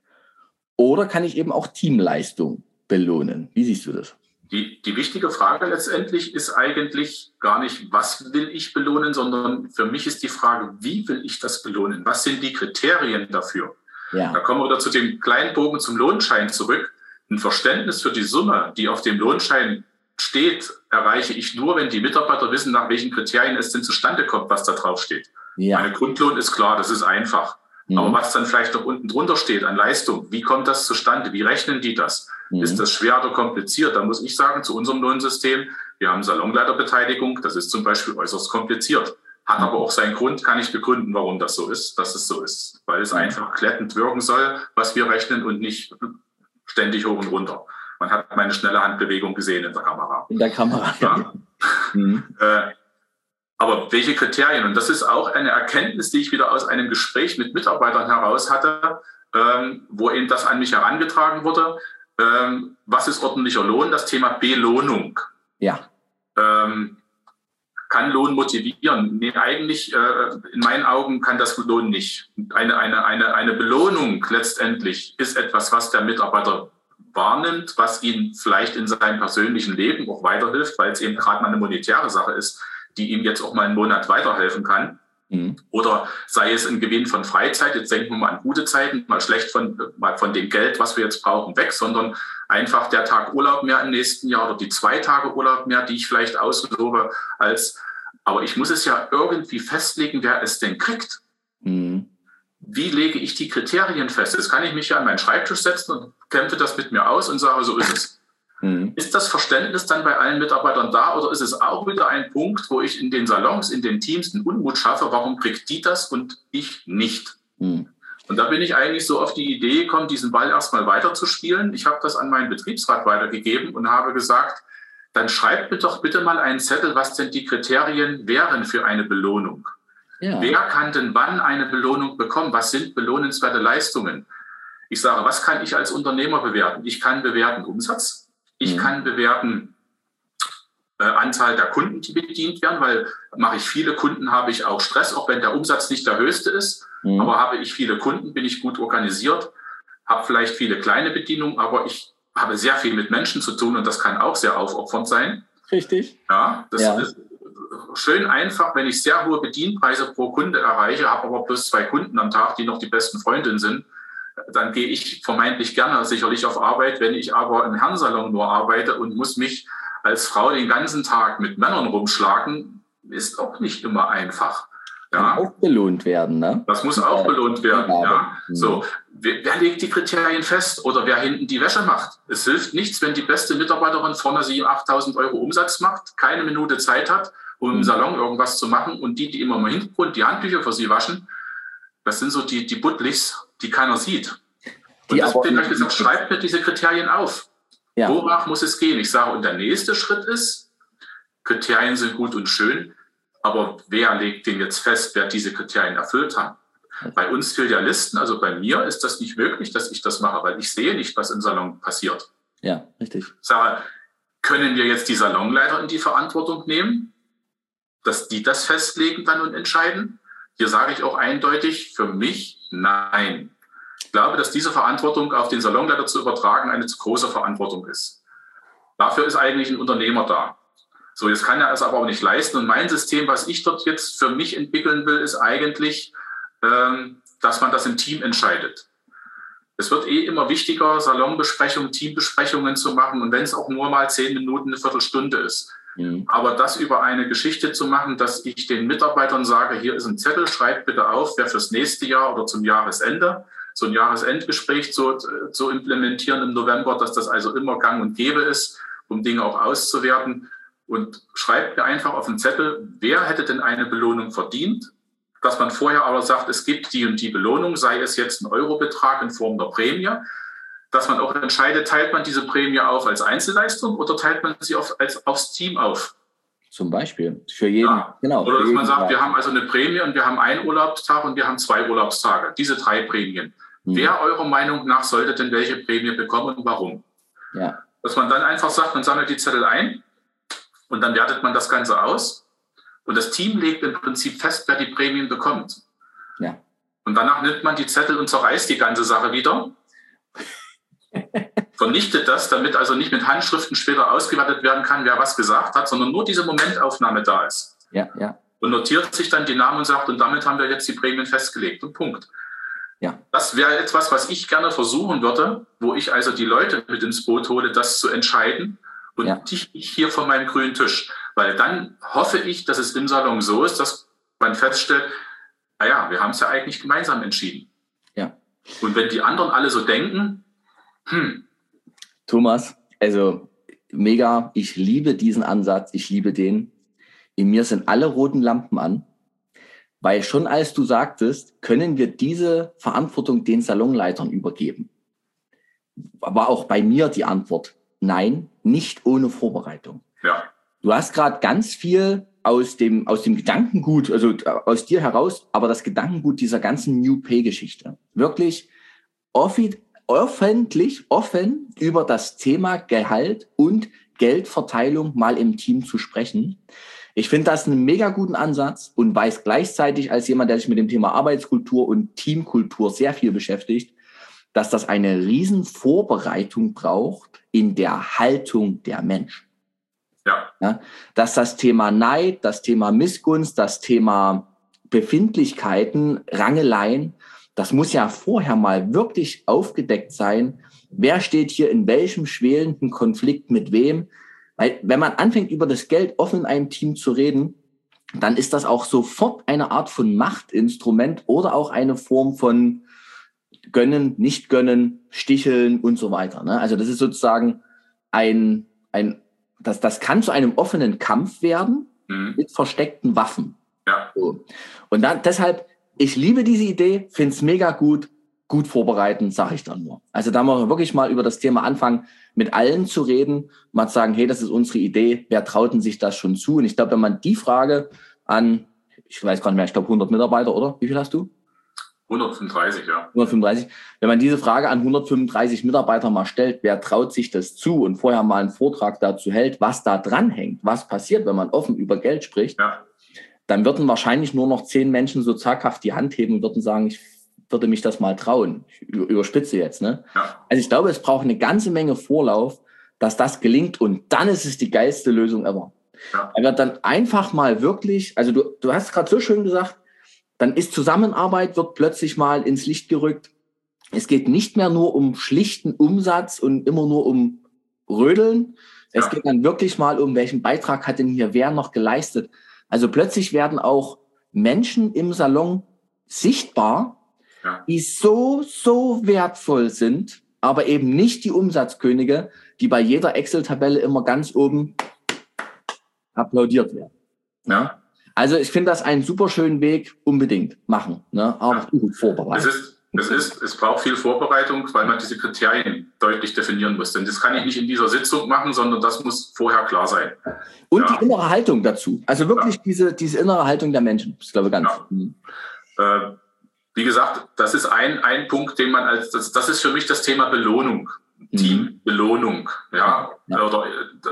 Oder kann ich eben auch Teamleistung belohnen? Wie siehst du das? Die, die wichtige Frage letztendlich ist eigentlich gar nicht, was will ich belohnen, sondern für mich ist die Frage, wie will ich das belohnen? Was sind die Kriterien dafür? Ja. Da kommen wir wieder zu dem kleinen Bogen zum Lohnschein zurück. Ein Verständnis für die Summe, die auf dem Lohnschein steht, erreiche ich nur, wenn die Mitarbeiter wissen, nach welchen Kriterien es denn zustande kommt, was da drauf steht. Ja. Meine Grundlohn ist klar, das ist einfach. Mhm. Aber was dann vielleicht noch unten drunter steht an Leistung, wie kommt das zustande? Wie rechnen die das? Mhm. Ist das schwer oder kompliziert? Da muss ich sagen, zu unserem Lohnsystem, wir haben Salonleiterbeteiligung, das ist zum Beispiel äußerst kompliziert. Hat aber auch seinen Grund, kann ich begründen, warum das so ist, dass es so ist. Weil es einfach glättend wirken soll, was wir rechnen und nicht ständig hoch und runter. Man hat meine schnelle Handbewegung gesehen in der Kamera. In der Kamera, ja. Mhm. Äh, aber welche Kriterien? Und das ist auch eine Erkenntnis, die ich wieder aus einem Gespräch mit Mitarbeitern heraus hatte, ähm, wo eben das an mich herangetragen wurde. Ähm, was ist ordentlicher Lohn? Das Thema Belohnung. Ja. Ähm, kann Lohn motivieren? Nee, eigentlich, äh, in meinen Augen kann das Lohn nicht. Eine, eine, eine, eine Belohnung letztendlich ist etwas, was der Mitarbeiter wahrnimmt, was ihn vielleicht in seinem persönlichen Leben auch weiterhilft, weil es eben gerade mal eine monetäre Sache ist, die ihm jetzt auch mal einen Monat weiterhelfen kann. Mhm. Oder sei es ein Gewinn von Freizeit, jetzt denken wir mal an gute Zeiten, mal schlecht von, mal von dem Geld, was wir jetzt brauchen, weg, sondern einfach der Tag Urlaub mehr im nächsten Jahr oder die zwei Tage Urlaub mehr, die ich vielleicht auslobe, als, aber ich muss es ja irgendwie festlegen, wer es denn kriegt. Mhm. Wie lege ich die Kriterien fest? Jetzt kann ich mich ja an meinen Schreibtisch setzen und kämpfe das mit mir aus und sage, so ist es. Mhm. Ist das Verständnis dann bei allen Mitarbeitern da oder ist es auch wieder ein Punkt, wo ich in den Salons, in den Teams einen Unmut schaffe, warum kriegt die das und ich nicht? Mhm. Und da bin ich eigentlich so auf die Idee gekommen, diesen Ball erstmal weiterzuspielen. Ich habe das an meinen Betriebsrat weitergegeben und habe gesagt, dann schreibt mir doch bitte mal einen Zettel, was denn die Kriterien wären für eine Belohnung. Ja. Wer kann denn wann eine Belohnung bekommen? Was sind belohnenswerte Leistungen? Ich sage, was kann ich als Unternehmer bewerten? Ich kann bewerten Umsatz. Ich mhm. kann bewerten äh, Anzahl der Kunden, die bedient werden, weil mache ich viele Kunden, habe ich auch Stress, auch wenn der Umsatz nicht der höchste ist. Mhm. Aber habe ich viele Kunden, bin ich gut organisiert, habe vielleicht viele kleine Bedienungen, aber ich habe sehr viel mit Menschen zu tun und das kann auch sehr aufopfernd sein. Richtig. Ja, das ja. ist schön einfach, wenn ich sehr hohe Bedienpreise pro Kunde erreiche, habe aber plus zwei Kunden am Tag, die noch die besten Freundinnen sind, dann gehe ich vermeintlich gerne sicherlich auf Arbeit. Wenn ich aber im Herrensalon nur arbeite und muss mich als Frau den ganzen Tag mit Männern rumschlagen, ist auch nicht immer einfach. Ja. Kann auch belohnt werden, ne? Das muss auch belohnt werden, ja. So, wer, wer legt die Kriterien fest oder wer hinten die Wäsche macht? Es hilft nichts, wenn die beste Mitarbeiterin vorne siebentausend, achttausend Euro Umsatz macht, keine Minute Zeit hat, um im Salon irgendwas zu machen und die, die immer im Hintergrund die Handtücher für sie waschen, das sind so die, die Buttlichs, die keiner sieht. Und die deswegen habe ich gesagt, schreibt mir diese Kriterien auf. Ja. Wonach muss es gehen? Ich sage, und der nächste Schritt ist, Kriterien sind gut und schön, aber wer legt denn jetzt fest, wer diese Kriterien erfüllt hat? Bei uns Filialisten, also bei mir, ist das nicht möglich, dass ich das mache, weil ich sehe nicht, was im Salon passiert. Ja, richtig. Sage, können wir jetzt die Salonleiter in die Verantwortung nehmen, dass die das festlegen dann und entscheiden? Hier sage ich auch eindeutig, für mich nein. Ich glaube, dass diese Verantwortung auf den Salonleiter zu übertragen eine zu große Verantwortung ist. Dafür ist eigentlich ein Unternehmer da. So, jetzt kann er es aber auch nicht leisten. Und mein System, was ich dort jetzt für mich entwickeln will, ist eigentlich, ähm, dass man das im Team entscheidet. Es wird eh immer wichtiger, Salonbesprechungen, Teambesprechungen zu machen. Und wenn es auch nur mal zehn Minuten, eine Viertelstunde ist. Mhm. Aber das über eine Geschichte zu machen, dass ich den Mitarbeitern sage, hier ist ein Zettel, schreibt bitte auf, wer fürs nächste Jahr oder zum Jahresende, so ein Jahresendgespräch zu, zu implementieren im November, dass das also immer gang und gäbe ist, um Dinge auch auszuwerten. Und schreibt mir einfach auf den Zettel, wer hätte denn eine Belohnung verdient, dass man vorher aber sagt, es gibt die und die Belohnung, sei es jetzt ein Eurobetrag in Form der Prämie, dass man auch entscheidet, teilt man diese Prämie auf als Einzelleistung oder teilt man sie auf, als, aufs Team auf? Zum Beispiel, für jeden. Ja. Genau, oder dass man sagt, Tag. Wir haben also eine Prämie und wir haben einen Urlaubstag und wir haben zwei Urlaubstage. Diese drei Prämien. Hm. Wer eurer Meinung nach sollte denn welche Prämie bekommen und warum? Ja. Dass man dann einfach sagt, man sammelt die Zettel ein und dann wertet man das Ganze aus. Und das Team legt im Prinzip fest, wer die Prämien bekommt. Ja. Und danach nimmt man die Zettel und zerreißt die ganze Sache wieder. Vernichtet das, damit also nicht mit Handschriften später ausgewertet werden kann, wer was gesagt hat, sondern nur diese Momentaufnahme da ist. Ja, ja. Und notiert sich dann die Namen und sagt, und damit haben wir jetzt die Prämien festgelegt. Und Punkt. Ja. Das wäre etwas, was ich gerne versuchen würde, wo ich also die Leute mit ins Boot hole, das zu entscheiden und ja. nicht ich hier von meinem grünen Tisch. Weil dann hoffe ich, dass es im Salon so ist, dass man feststellt, naja, wir haben es ja eigentlich gemeinsam entschieden. Ja. Und wenn die anderen alle so denken, hm. Thomas, also mega, ich liebe diesen Ansatz, ich liebe den. In mir sind alle roten Lampen an, weil schon als du sagtest, können wir diese Verantwortung den Salonleitern übergeben. War auch bei mir die Antwort, nein, nicht ohne Vorbereitung. Ja. Du hast gerade ganz viel aus dem, aus dem Gedankengut, also aus dir heraus, aber das Gedankengut dieser ganzen New Pay-Geschichte. Wirklich offi- öffentlich, offen über das Thema Gehalt und Geldverteilung mal im Team zu sprechen. Ich finde das einen mega guten Ansatz und weiß gleichzeitig als jemand, der sich mit dem Thema Arbeitskultur und Teamkultur sehr viel beschäftigt, dass das eine riesen Vorbereitung braucht in der Haltung der Menschen. Ja. Ja, dass das Thema Neid, das Thema Missgunst, das Thema Befindlichkeiten, Rangeleien, das muss ja vorher mal wirklich aufgedeckt sein. Wer steht hier in welchem schwelenden Konflikt mit wem? Weil wenn man anfängt, über das Geld offen in einem Team zu reden, dann ist das auch sofort eine Art von Machtinstrument oder auch eine Form von Gönnen, nicht gönnen, sticheln und so weiter. Ne? Also das ist sozusagen ein, ein das, das kann zu einem offenen Kampf werden mhm. mit versteckten Waffen. Ja. So. Und dann deshalb, ich liebe diese Idee, finde es mega gut, gut vorbereiten, sage ich dann nur. Also da muss man wirklich mal über das Thema anfangen, mit allen zu reden, mal zu sagen, hey, das ist unsere Idee, wer traut denn sich das schon zu? Und ich glaube, wenn man die Frage an, ich weiß gar nicht mehr, ich glaube hundert Mitarbeiter, oder? Wie viel hast du? hundertfünfunddreißig, ja. hundertfünfunddreißig. Wenn man diese Frage an hundertfünfunddreißig Mitarbeiter mal stellt, wer traut sich das zu und vorher mal einen Vortrag dazu hält, was da dran hängt, was passiert, wenn man offen über Geld spricht, ja. dann würden wahrscheinlich nur noch zehn Menschen so zaghaft die Hand heben und würden sagen, ich würde mich das mal trauen. Ich überspitze jetzt, ne? Ja. Also ich glaube, es braucht eine ganze Menge Vorlauf, dass das gelingt und dann ist es die geilste Lösung ever. Ja. Aber dann einfach mal wirklich, also du, du hast gerade so schön gesagt, dann ist Zusammenarbeit, wird plötzlich mal ins Licht gerückt. Es geht nicht mehr nur um schlichten Umsatz und immer nur um Rödeln. Es ja. geht dann wirklich mal um, welchen Beitrag hat denn hier wer noch geleistet. Also plötzlich werden auch Menschen im Salon sichtbar, ja. die so, so wertvoll sind, aber eben nicht die Umsatzkönige, die bei jeder Excel-Tabelle immer ganz oben applaudiert werden. Ja. Also ich finde das einen super schönen Weg, unbedingt machen, ne? Aber ja. gut vorbereitet. Es ist, es ist, es braucht viel Vorbereitung, weil man diese Kriterien deutlich definieren muss. Denn das kann ich nicht in dieser Sitzung machen, sondern das muss vorher klar sein. Und ja. die innere Haltung dazu. Also wirklich ja. diese, diese innere Haltung der Menschen. Das ist, glaube ich, ganz. Ja. Mhm. Äh, wie gesagt, das ist ein, ein Punkt, den man als, das, das ist für mich das Thema Belohnung. Mhm. Teambelohnung, ja. ja. Oder,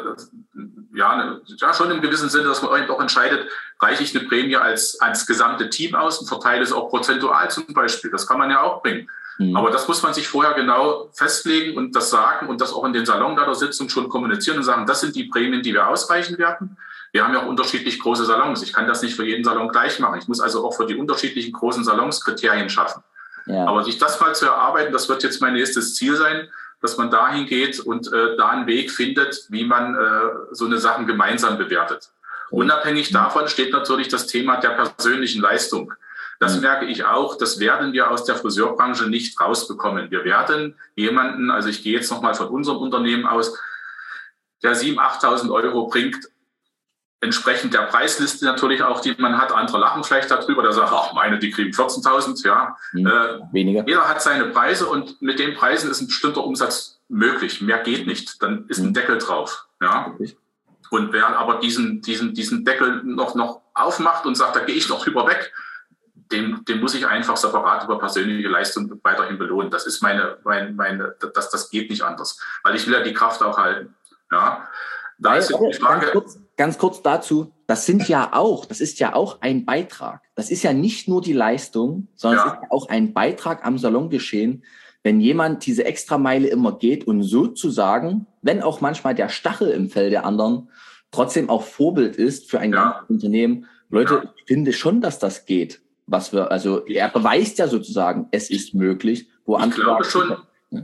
ja, ja, schon im gewissen Sinne, dass man auch entscheidet, reiche ich eine Prämie als, als gesamte Team aus und verteile es auch prozentual zum Beispiel. Das kann man ja auch bringen. Mhm. Aber das muss man sich vorher genau festlegen und das sagen und das auch in den Salonleitersitzungen schon kommunizieren und sagen, das sind die Prämien, die wir ausreichen werden. Wir haben ja auch unterschiedlich große Salons. Ich kann das nicht für jeden Salon gleich machen. Ich muss also auch für die unterschiedlichen großen Salons Kriterien schaffen. Ja. Aber sich das mal zu erarbeiten, das wird jetzt mein nächstes Ziel sein, dass man dahin geht und äh, da einen Weg findet, wie man äh, so eine Sachen gemeinsam bewertet. Mhm. Unabhängig davon steht natürlich das Thema der persönlichen Leistung. Das mhm. merke ich auch, das werden wir aus der Friseurbranche nicht rausbekommen. Wir werden jemanden, also ich gehe jetzt nochmal von unserem Unternehmen aus, der siebentausend, achttausend Euro bringt, entsprechend der Preisliste natürlich auch, die man hat. Andere lachen vielleicht darüber, der sagt, ach meine, die kriegen vierzehntausend, ja. Mhm, äh, weniger. Jeder hat seine Preise und mit den Preisen ist ein bestimmter Umsatz möglich. Mehr geht nicht. Dann ist mhm. ein Deckel drauf, ja. Okay. Und wer aber diesen, diesen, diesen Deckel noch, noch aufmacht und sagt, da gehe ich noch drüber weg, den, den muss ich einfach separat über persönliche Leistung weiterhin belohnen. Das ist meine, meine, meine das, das geht nicht anders. Weil ich will ja die Kraft auch halten, ja. Da Weil, ist die Frage, ganz kurz, ganz kurz dazu, das sind ja auch, das ist ja auch ein Beitrag. Das ist ja nicht nur die Leistung, sondern ja. es ist ja auch ein Beitrag am Salongeschehen, wenn jemand diese Extrameile immer geht und sozusagen, wenn auch manchmal der Stachel im Fell der anderen, trotzdem auch Vorbild ist für ein ja. ganzes Unternehmen. Leute, ja. ich finde schon, dass das geht. Was wir, also er beweist ja sozusagen, es ist möglich. Wo ich glaube schon.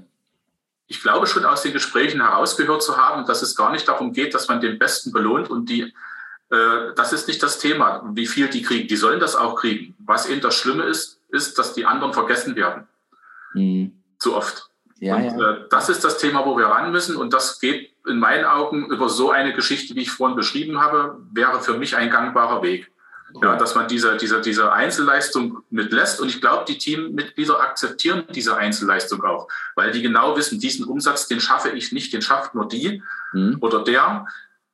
Ich glaube schon aus den Gesprächen herausgehört zu haben, dass es gar nicht darum geht, dass man den Besten belohnt und die, äh, das ist nicht das Thema, wie viel die kriegen. Die sollen das auch kriegen. Was eben das Schlimme ist, ist, dass die anderen vergessen werden. Mhm. Zu oft. Ja, und ja. Äh, das ist das Thema, wo wir ran müssen und das geht in meinen Augen über so eine Geschichte, wie ich vorhin beschrieben habe, wäre für mich ein gangbarer Weg. Ja, dass man diese, diese, diese Einzelleistung mitlässt. Und ich glaube, die Teammitglieder akzeptieren diese Einzelleistung auch, weil die genau wissen, diesen Umsatz, den schaffe ich nicht, den schafft nur die mhm. oder der.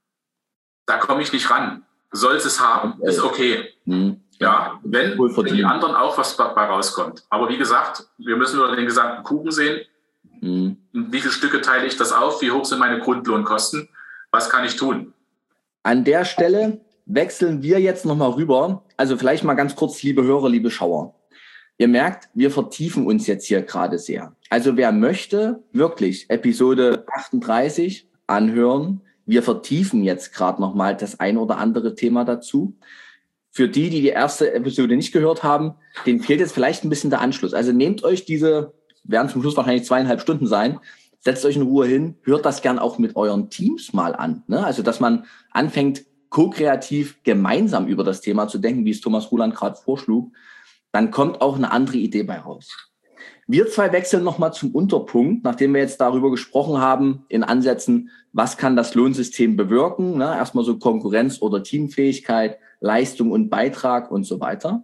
Da komme ich nicht ran. Soll es haben, ist okay. Mhm. Ja, wenn, wenn die anderen auch was dabei rauskommt. Aber wie gesagt, wir müssen nur den gesamten Kuchen sehen. Mhm. In wie viele Stücke teile ich das auf? Wie hoch sind meine Grundlohnkosten? Was kann ich tun? An der Stelle wechseln wir jetzt nochmal rüber. Also vielleicht mal ganz kurz, liebe Hörer, liebe Schauer. Ihr merkt, wir vertiefen uns jetzt hier gerade sehr. Also wer möchte, wirklich Episode achtunddreißig anhören. Wir vertiefen jetzt gerade nochmal das ein oder andere Thema dazu. Für die, die die erste Episode nicht gehört haben, denen fehlt jetzt vielleicht ein bisschen der Anschluss. Also nehmt euch diese, werden zum Schluss wahrscheinlich zweieinhalb Stunden sein, setzt euch in Ruhe hin, hört das gern auch mit euren Teams mal an. Ne? Also dass man anfängt, ko-kreativ gemeinsam über das Thema zu denken, wie es Thomas Ruland gerade vorschlug, dann kommt auch eine andere Idee bei raus. Wir zwei wechseln nochmal zum Unterpunkt, nachdem wir jetzt darüber gesprochen haben, in Ansätzen, was kann das Lohnsystem bewirken, ne? Erstmal so Konkurrenz oder Teamfähigkeit, Leistung und Beitrag und so weiter.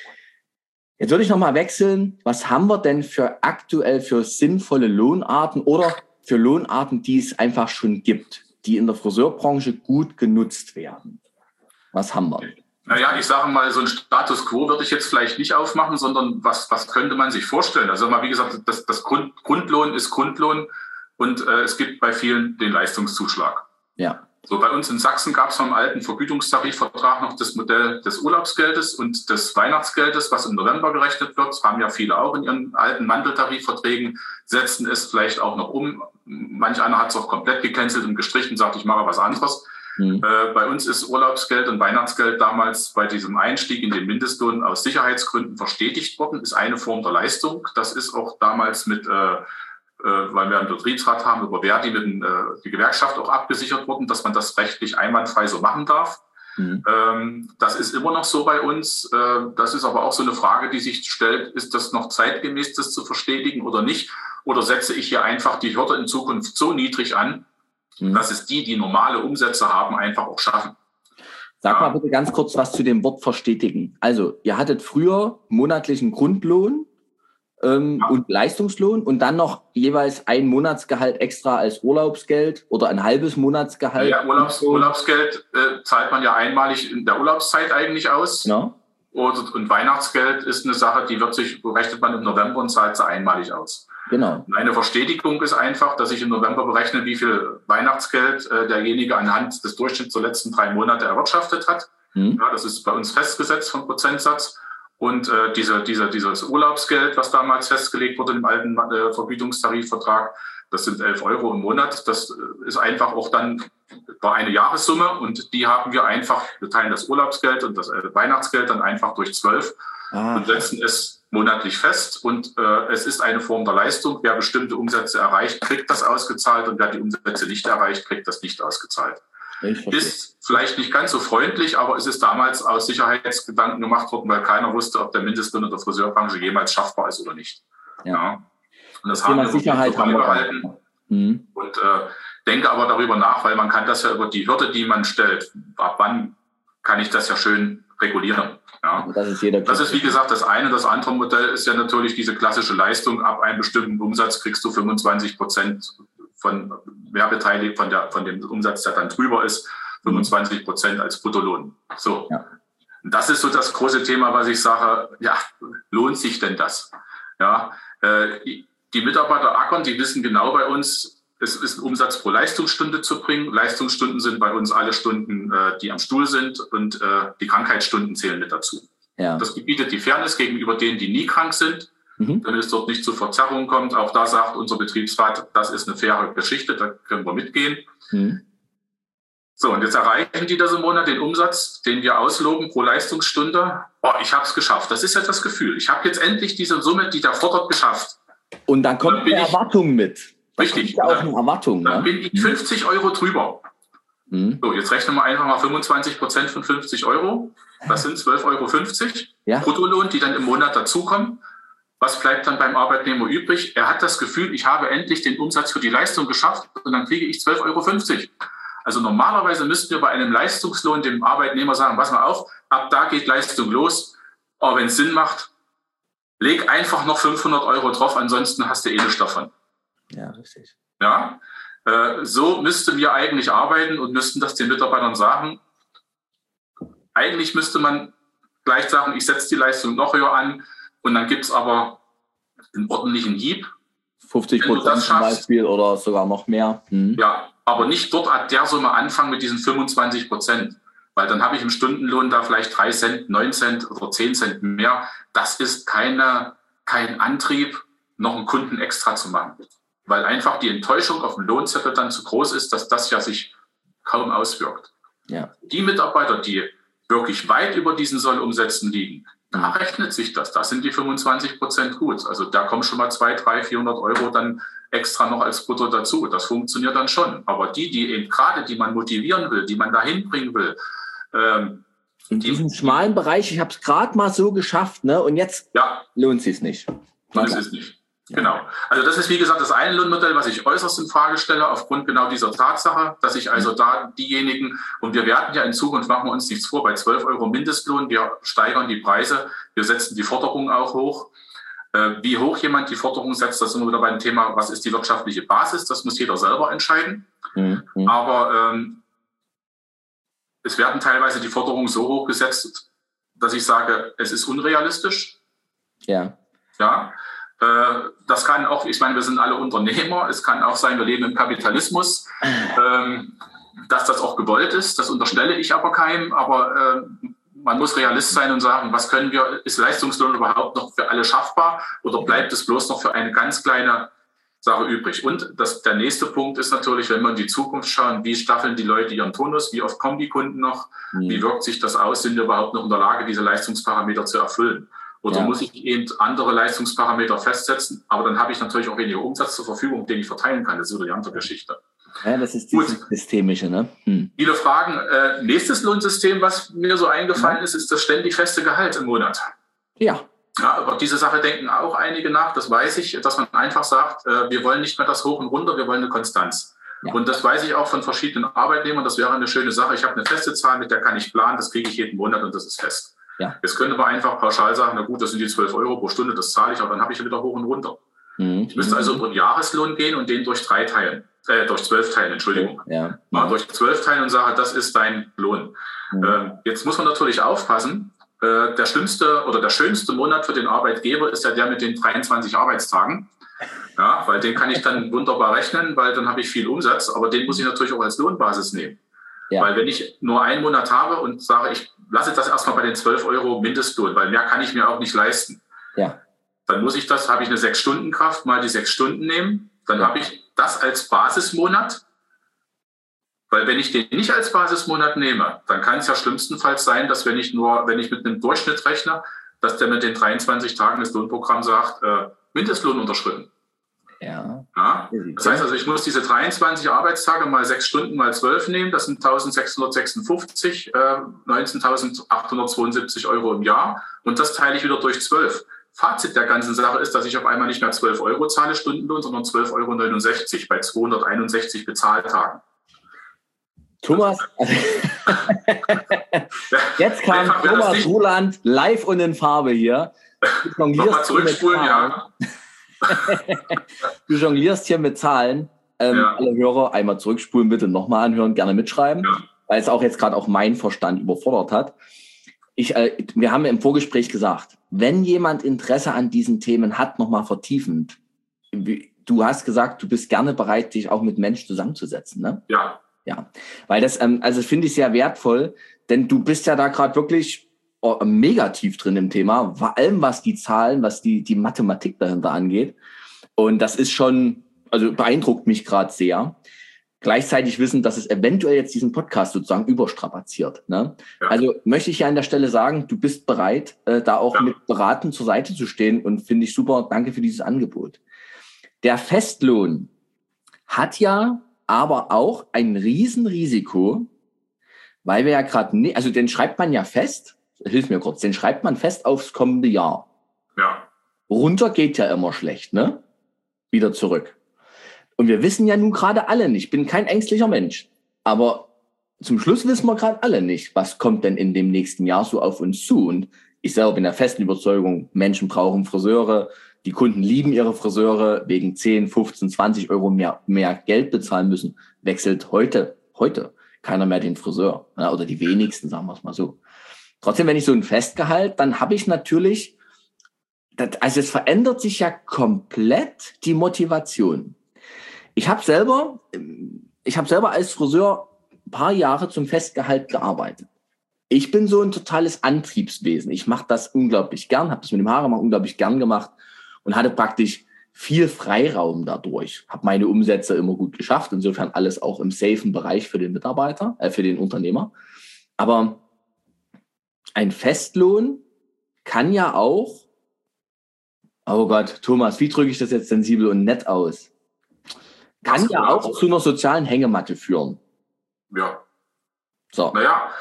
Jetzt würde ich nochmal wechseln, was haben wir denn für aktuell für sinnvolle Lohnarten oder für Lohnarten, die es einfach schon gibt, die in der Friseurbranche gut genutzt werden? Was haben wir? Naja, ich sage mal, so ein Status Quo würde ich jetzt vielleicht nicht aufmachen, sondern was, was könnte man sich vorstellen? Also mal, wie gesagt, das, das Grund, Grundlohn ist Grundlohn und äh, es gibt bei vielen den Leistungszuschlag. Ja. So, bei uns in Sachsen gab es vom alten Vergütungstarifvertrag noch das Modell des Urlaubsgeldes und des Weihnachtsgeldes, was im November gerechnet wird. Das haben ja viele auch in ihren alten Manteltarifverträgen, setzen es vielleicht auch noch um. Manch einer hat es auch komplett gecancelt und gestrichen und sagt, ich mache was anderes. Mhm. Äh, bei uns ist Urlaubsgeld und Weihnachtsgeld damals bei diesem Einstieg in den Mindestlohn aus Sicherheitsgründen verstetigt worden, ist eine Form der Leistung. Das ist auch damals mit, äh, äh, weil wir einen Betriebsrat haben, über Verdi mit den, äh, die Gewerkschaft auch abgesichert worden, dass man das rechtlich einwandfrei so machen darf. Mhm. Ähm, das ist immer noch so bei uns. Äh, das ist aber auch so eine Frage, die sich stellt, ist das noch zeitgemäß, das zu verstetigen oder nicht? Oder setze ich hier einfach die Hürde in Zukunft so niedrig an, dass es die, die normale Umsätze haben, einfach auch schaffen. Sag ja. mal bitte ganz kurz was zu dem Wort verstetigen. Also ihr hattet früher monatlichen Grundlohn ähm, ja. und Leistungslohn und dann noch jeweils ein Monatsgehalt extra als Urlaubsgeld oder ein halbes Monatsgehalt. Ja, Urlaubs, Urlaubsgeld äh, zahlt man ja einmalig in der Urlaubszeit eigentlich aus. Genau. Und Weihnachtsgeld ist eine Sache, die wird sich, rechnet man im November und zahlt sie einmalig aus. Genau. Eine Verstetigung ist einfach, dass ich im November berechne, wie viel Weihnachtsgeld äh, derjenige anhand des Durchschnitts der letzten drei Monate erwirtschaftet hat. Mhm. Ja, das ist bei uns festgesetzt vom Prozentsatz. Und äh, diese, diese, dieses Urlaubsgeld, was damals festgelegt wurde im alten äh, Vergütungstarifvertrag, das sind elf Euro im Monat. Das ist einfach auch dann, war eine Jahressumme und die haben wir einfach, wir teilen das Urlaubsgeld und das äh, Weihnachtsgeld dann einfach durch zwölf ah. und setzen es monatlich fest. Und äh, es ist eine Form der Leistung. Wer bestimmte Umsätze erreicht, kriegt das ausgezahlt und wer die Umsätze nicht erreicht, kriegt das nicht ausgezahlt. Ist vielleicht nicht ganz so freundlich, aber es ist damals aus Sicherheitsgedanken gemacht worden, weil keiner wusste, ob der Mindestlohn in der Friseurbranche jemals schaffbar ist oder nicht. Ja. Ja. Und das, das haben wir Sicherheit haben wir behalten. Mhm. Und äh, denke aber darüber nach, weil man kann das ja über die Hürde, die man stellt, ab wann kann ich das ja schön regulieren. Ja. Das ist jeder das ist wie gesagt das eine. Das andere Modell ist ja natürlich diese klassische Leistung. Ab einem bestimmten Umsatz kriegst du fünfundzwanzig Prozent von mehr beteiligt, von, der, von dem Umsatz, der dann drüber ist, fünfundzwanzig Prozent als Bruttolohn. So. Ja. Und das ist so das große Thema, was ich sage, ja, lohnt sich denn das? Ja, äh, die Mitarbeiter ackern, die wissen genau bei uns, es ist ein Umsatz pro Leistungsstunde zu bringen. Leistungsstunden sind bei uns alle Stunden, äh, die am Stuhl sind und äh, die Krankheitsstunden zählen mit dazu. Ja. Das gebietet die Fairness gegenüber denen, die nie krank sind, mhm. damit es dort nicht zu Verzerrungen kommt. Auch da sagt unser Betriebsrat, das ist eine faire Geschichte, da können wir mitgehen. Mhm. So, und jetzt erreichen die das im Monat, den Umsatz, den wir ausloben pro Leistungsstunde. Oh, ich habe es geschafft. Das ist ja das Gefühl. Ich habe jetzt endlich diese Summe, die der fordert, geschafft. Und dann kommt eine Erwartung mit. Da richtig. Ja auch eine Erwartung. Dann ne? bin ich fünfzig Euro drüber. Mhm. So, jetzt rechnen wir einfach mal fünfundzwanzig Prozent von fünfzig Euro. Das sind zwölf Euro fünfzig ja. Bruttolohn, die dann im Monat dazukommen. Was bleibt dann beim Arbeitnehmer übrig? Er hat das Gefühl, ich habe endlich den Umsatz für die Leistung geschafft und dann kriege ich zwölf Euro fünfzig. Also normalerweise müssten wir bei einem Leistungslohn dem Arbeitnehmer sagen, pass mal auf, ab da geht Leistung los. Aber wenn es Sinn macht, leg einfach noch fünfhundert Euro drauf, ansonsten hast du eh nichts davon. Ja, richtig. Ja, äh, so müssten wir eigentlich arbeiten und müssten das den Mitarbeitern sagen. Eigentlich müsste man gleich sagen, ich setze die Leistung noch höher an und dann gibt es aber einen ordentlichen Hieb. fünfzig Prozent zum Beispiel oder sogar noch mehr. Mhm. Ja, aber nicht dort an der Summe anfangen mit diesen fünfundzwanzig Prozent. Weil dann habe ich im Stundenlohn da vielleicht drei Cent, neun Cent oder zehn Cent mehr. Das ist keine, kein Antrieb, noch einen Kunden extra zu machen. Weil einfach die Enttäuschung auf dem Lohnzettel dann zu groß ist, dass das ja sich kaum auswirkt. Ja. Die Mitarbeiter, die wirklich weit über diesen Sollumsätzen liegen, da rechnet sich das. Da sind die fünfundzwanzig Prozent gut. Also da kommen schon mal zweihundert, dreihundert, vierhundert Euro dann extra noch als Brutto dazu. Das funktioniert dann schon. Aber die, die eben gerade, die man motivieren will, die man dahin bringen will, ähm, in diesem die, schmalen Bereich, ich habe es gerade mal so geschafft, ne? Und jetzt ja. lohnt es sich nicht. Lohnt es sich nicht. Ja. Genau. Also das ist, wie gesagt, das eine Lohnmodell, was ich äußerst in Frage stelle, aufgrund genau dieser Tatsache, dass ich also da diejenigen, und wir werden ja in Zukunft, machen wir uns nichts vor, bei zwölf Euro Mindestlohn, wir steigern die Preise, wir setzen die Forderung auch hoch. Äh, wie hoch jemand die Forderung setzt, das sind wir wieder beim Thema, was ist die wirtschaftliche Basis, das muss jeder selber entscheiden. Mhm. Aber ähm, es werden teilweise die Forderungen so hoch gesetzt, dass ich sage, es ist unrealistisch. Ja. Ja. Das kann auch, ich meine, wir sind alle Unternehmer. Es kann auch sein, wir leben im Kapitalismus, ähm, dass das auch gewollt ist. Das unterstelle ich aber keinem. Aber äh, man muss Realist sein und sagen, was können wir, ist Leistungslohn überhaupt noch für alle schaffbar oder bleibt es bloß noch für eine ganz kleine Sache übrig? Und das, der nächste Punkt ist natürlich, wenn wir in die Zukunft schauen, wie staffeln die Leute ihren Turnus, wie oft kommen die Kunden noch, mhm. wie wirkt sich das aus, sind wir überhaupt noch in der Lage, diese Leistungsparameter zu erfüllen? Oder ja. muss ich eben andere Leistungsparameter festsetzen? Aber dann habe ich natürlich auch weniger Umsatz zur Verfügung, den ich verteilen kann. Das ist wieder die andere Geschichte. Ja, das ist dieses Systemische, ne? Hm. Viele Fragen. Äh, nächstes Lohnsystem, was mir so eingefallen ja. ist, ist das ständig feste Gehalt im Monat. Ja. Ja, über diese Sache denken auch einige nach. Das weiß ich, dass man einfach sagt, äh, wir wollen nicht mehr das Hoch und Runter, wir wollen eine Konstanz. Ja. Und das weiß ich auch von verschiedenen Arbeitnehmern. Das wäre eine schöne Sache. Ich habe eine feste Zahl, mit der kann ich planen. Das kriege ich jeden Monat und das ist fest. Ja. Jetzt könnte man einfach pauschal sagen, na gut, das sind die zwölf Euro pro Stunde, das zahle ich, aber dann habe ich ja wieder hoch und runter. Mhm. Ich müsste also über den Jahreslohn gehen und den durch drei teilen, äh, durch zwölf teilen, Entschuldigung. Ja. Ja, durch zwölf teilen und sage, das ist dein Lohn. Mhm. Ähm, jetzt muss man natürlich aufpassen, äh, der schlimmste oder der schönste Monat für den Arbeitgeber ist ja der mit den dreiundzwanzig Arbeitstagen. Ja, weil den kann ich dann wunderbar rechnen, weil dann habe ich viel Umsatz, aber den muss ich natürlich auch als Lohnbasis nehmen. Ja. Weil wenn ich nur einen Monat habe und sage, ich lasse das erstmal bei den zwölf Euro Mindestlohn, weil mehr kann ich mir auch nicht leisten. Ja. Dann muss ich das, habe ich eine Sechs-Stunden-Kraft, mal die sechs Stunden nehmen, dann ja. habe ich das als Basismonat. Weil wenn ich den nicht als Basismonat nehme, dann kann es ja schlimmstenfalls sein, dass wenn ich nur, wenn ich mit einem Durchschnitt rechne, dass der mit den dreiundzwanzig Tagen des Lohnprogramms sagt, äh, Mindestlohn unterschritten. Ja. Ja. Das heißt also, ich muss diese dreiundzwanzig Arbeitstage mal sechs Stunden mal zwölf nehmen, das sind eintausendsechshundertsechsundfünfzig, äh, neunzehntausendachthundertzweiundsiebzig Euro im Jahr und das teile ich wieder durch zwölf. Fazit der ganzen Sache ist, dass ich auf einmal nicht mehr zwölf Euro zahle Stundenlohn, sondern zwölf Euro neunundsechzig bei zweihunderteinundsechzig Bezahltagen. Thomas, jetzt kam Einfach, Thomas Ruland live und in Farbe hier. Nochmal zurückspulen, ja. Du jonglierst hier mit Zahlen. Ähm, ja. Alle Hörer einmal zurückspulen, bitte nochmal anhören, gerne mitschreiben, ja. Weil es auch jetzt gerade auch mein Verstand überfordert hat. Ich, äh, wir haben im Vorgespräch gesagt, wenn jemand Interesse an diesen Themen hat, nochmal vertiefend, du hast gesagt, du bist gerne bereit, dich auch mit Menschen zusammenzusetzen, ne? Ja. Ja, weil das, ähm, also finde ich sehr wertvoll, denn du bist ja da gerade wirklich oh, mega tief drin im Thema, vor allem was die Zahlen, was die, die Mathematik dahinter angeht. Und das ist schon, also beeindruckt mich gerade sehr. Gleichzeitig wissen, dass es eventuell jetzt diesen Podcast sozusagen überstrapaziert. Ne? Ja. Also möchte ich ja an der Stelle sagen, du bist bereit, äh, da auch ja. mit beraten zur Seite zu stehen und finde ich super. Danke für dieses Angebot. Der Festlohn hat ja aber auch ein Riesenrisiko, weil wir ja gerade, ne, also den schreibt man ja fest, hilf mir kurz, den schreibt man fest aufs kommende Jahr. Ja. Runter geht ja immer schlecht, ne? Wieder zurück. Und wir wissen ja nun gerade alle nicht, ich bin kein ängstlicher Mensch, aber zum Schluss wissen wir gerade alle nicht, was kommt denn in dem nächsten Jahr so auf uns zu. Und ich selber bin der festen Überzeugung, Menschen brauchen Friseure, die Kunden lieben ihre Friseure, wegen zehn, fünfzehn, zwanzig Euro mehr, mehr Geld bezahlen müssen, wechselt heute, heute keiner mehr den Friseur. Ja, oder die wenigsten, sagen wir es mal so. Trotzdem, wenn ich so ein Festgehalt, dann habe ich natürlich, das, also es verändert sich ja komplett die Motivation. Ich habe selber, ich habe selber als Friseur ein paar Jahre zum Festgehalt gearbeitet. Ich bin so ein totales Antriebswesen. Ich mache das unglaublich gern, habe das mit dem Haare machen unglaublich gern gemacht. Und hatte praktisch viel Freiraum dadurch. Habe meine Umsätze immer gut geschafft. Insofern alles auch im safen Bereich für den Mitarbeiter, äh, für den Unternehmer. Aber ein Festlohn kann ja auch, oh Gott, Thomas, wie drücke ich das jetzt sensibel und nett aus? Kann ja auch zu einer sozialen Hängematte führen. Ja. So. Naja.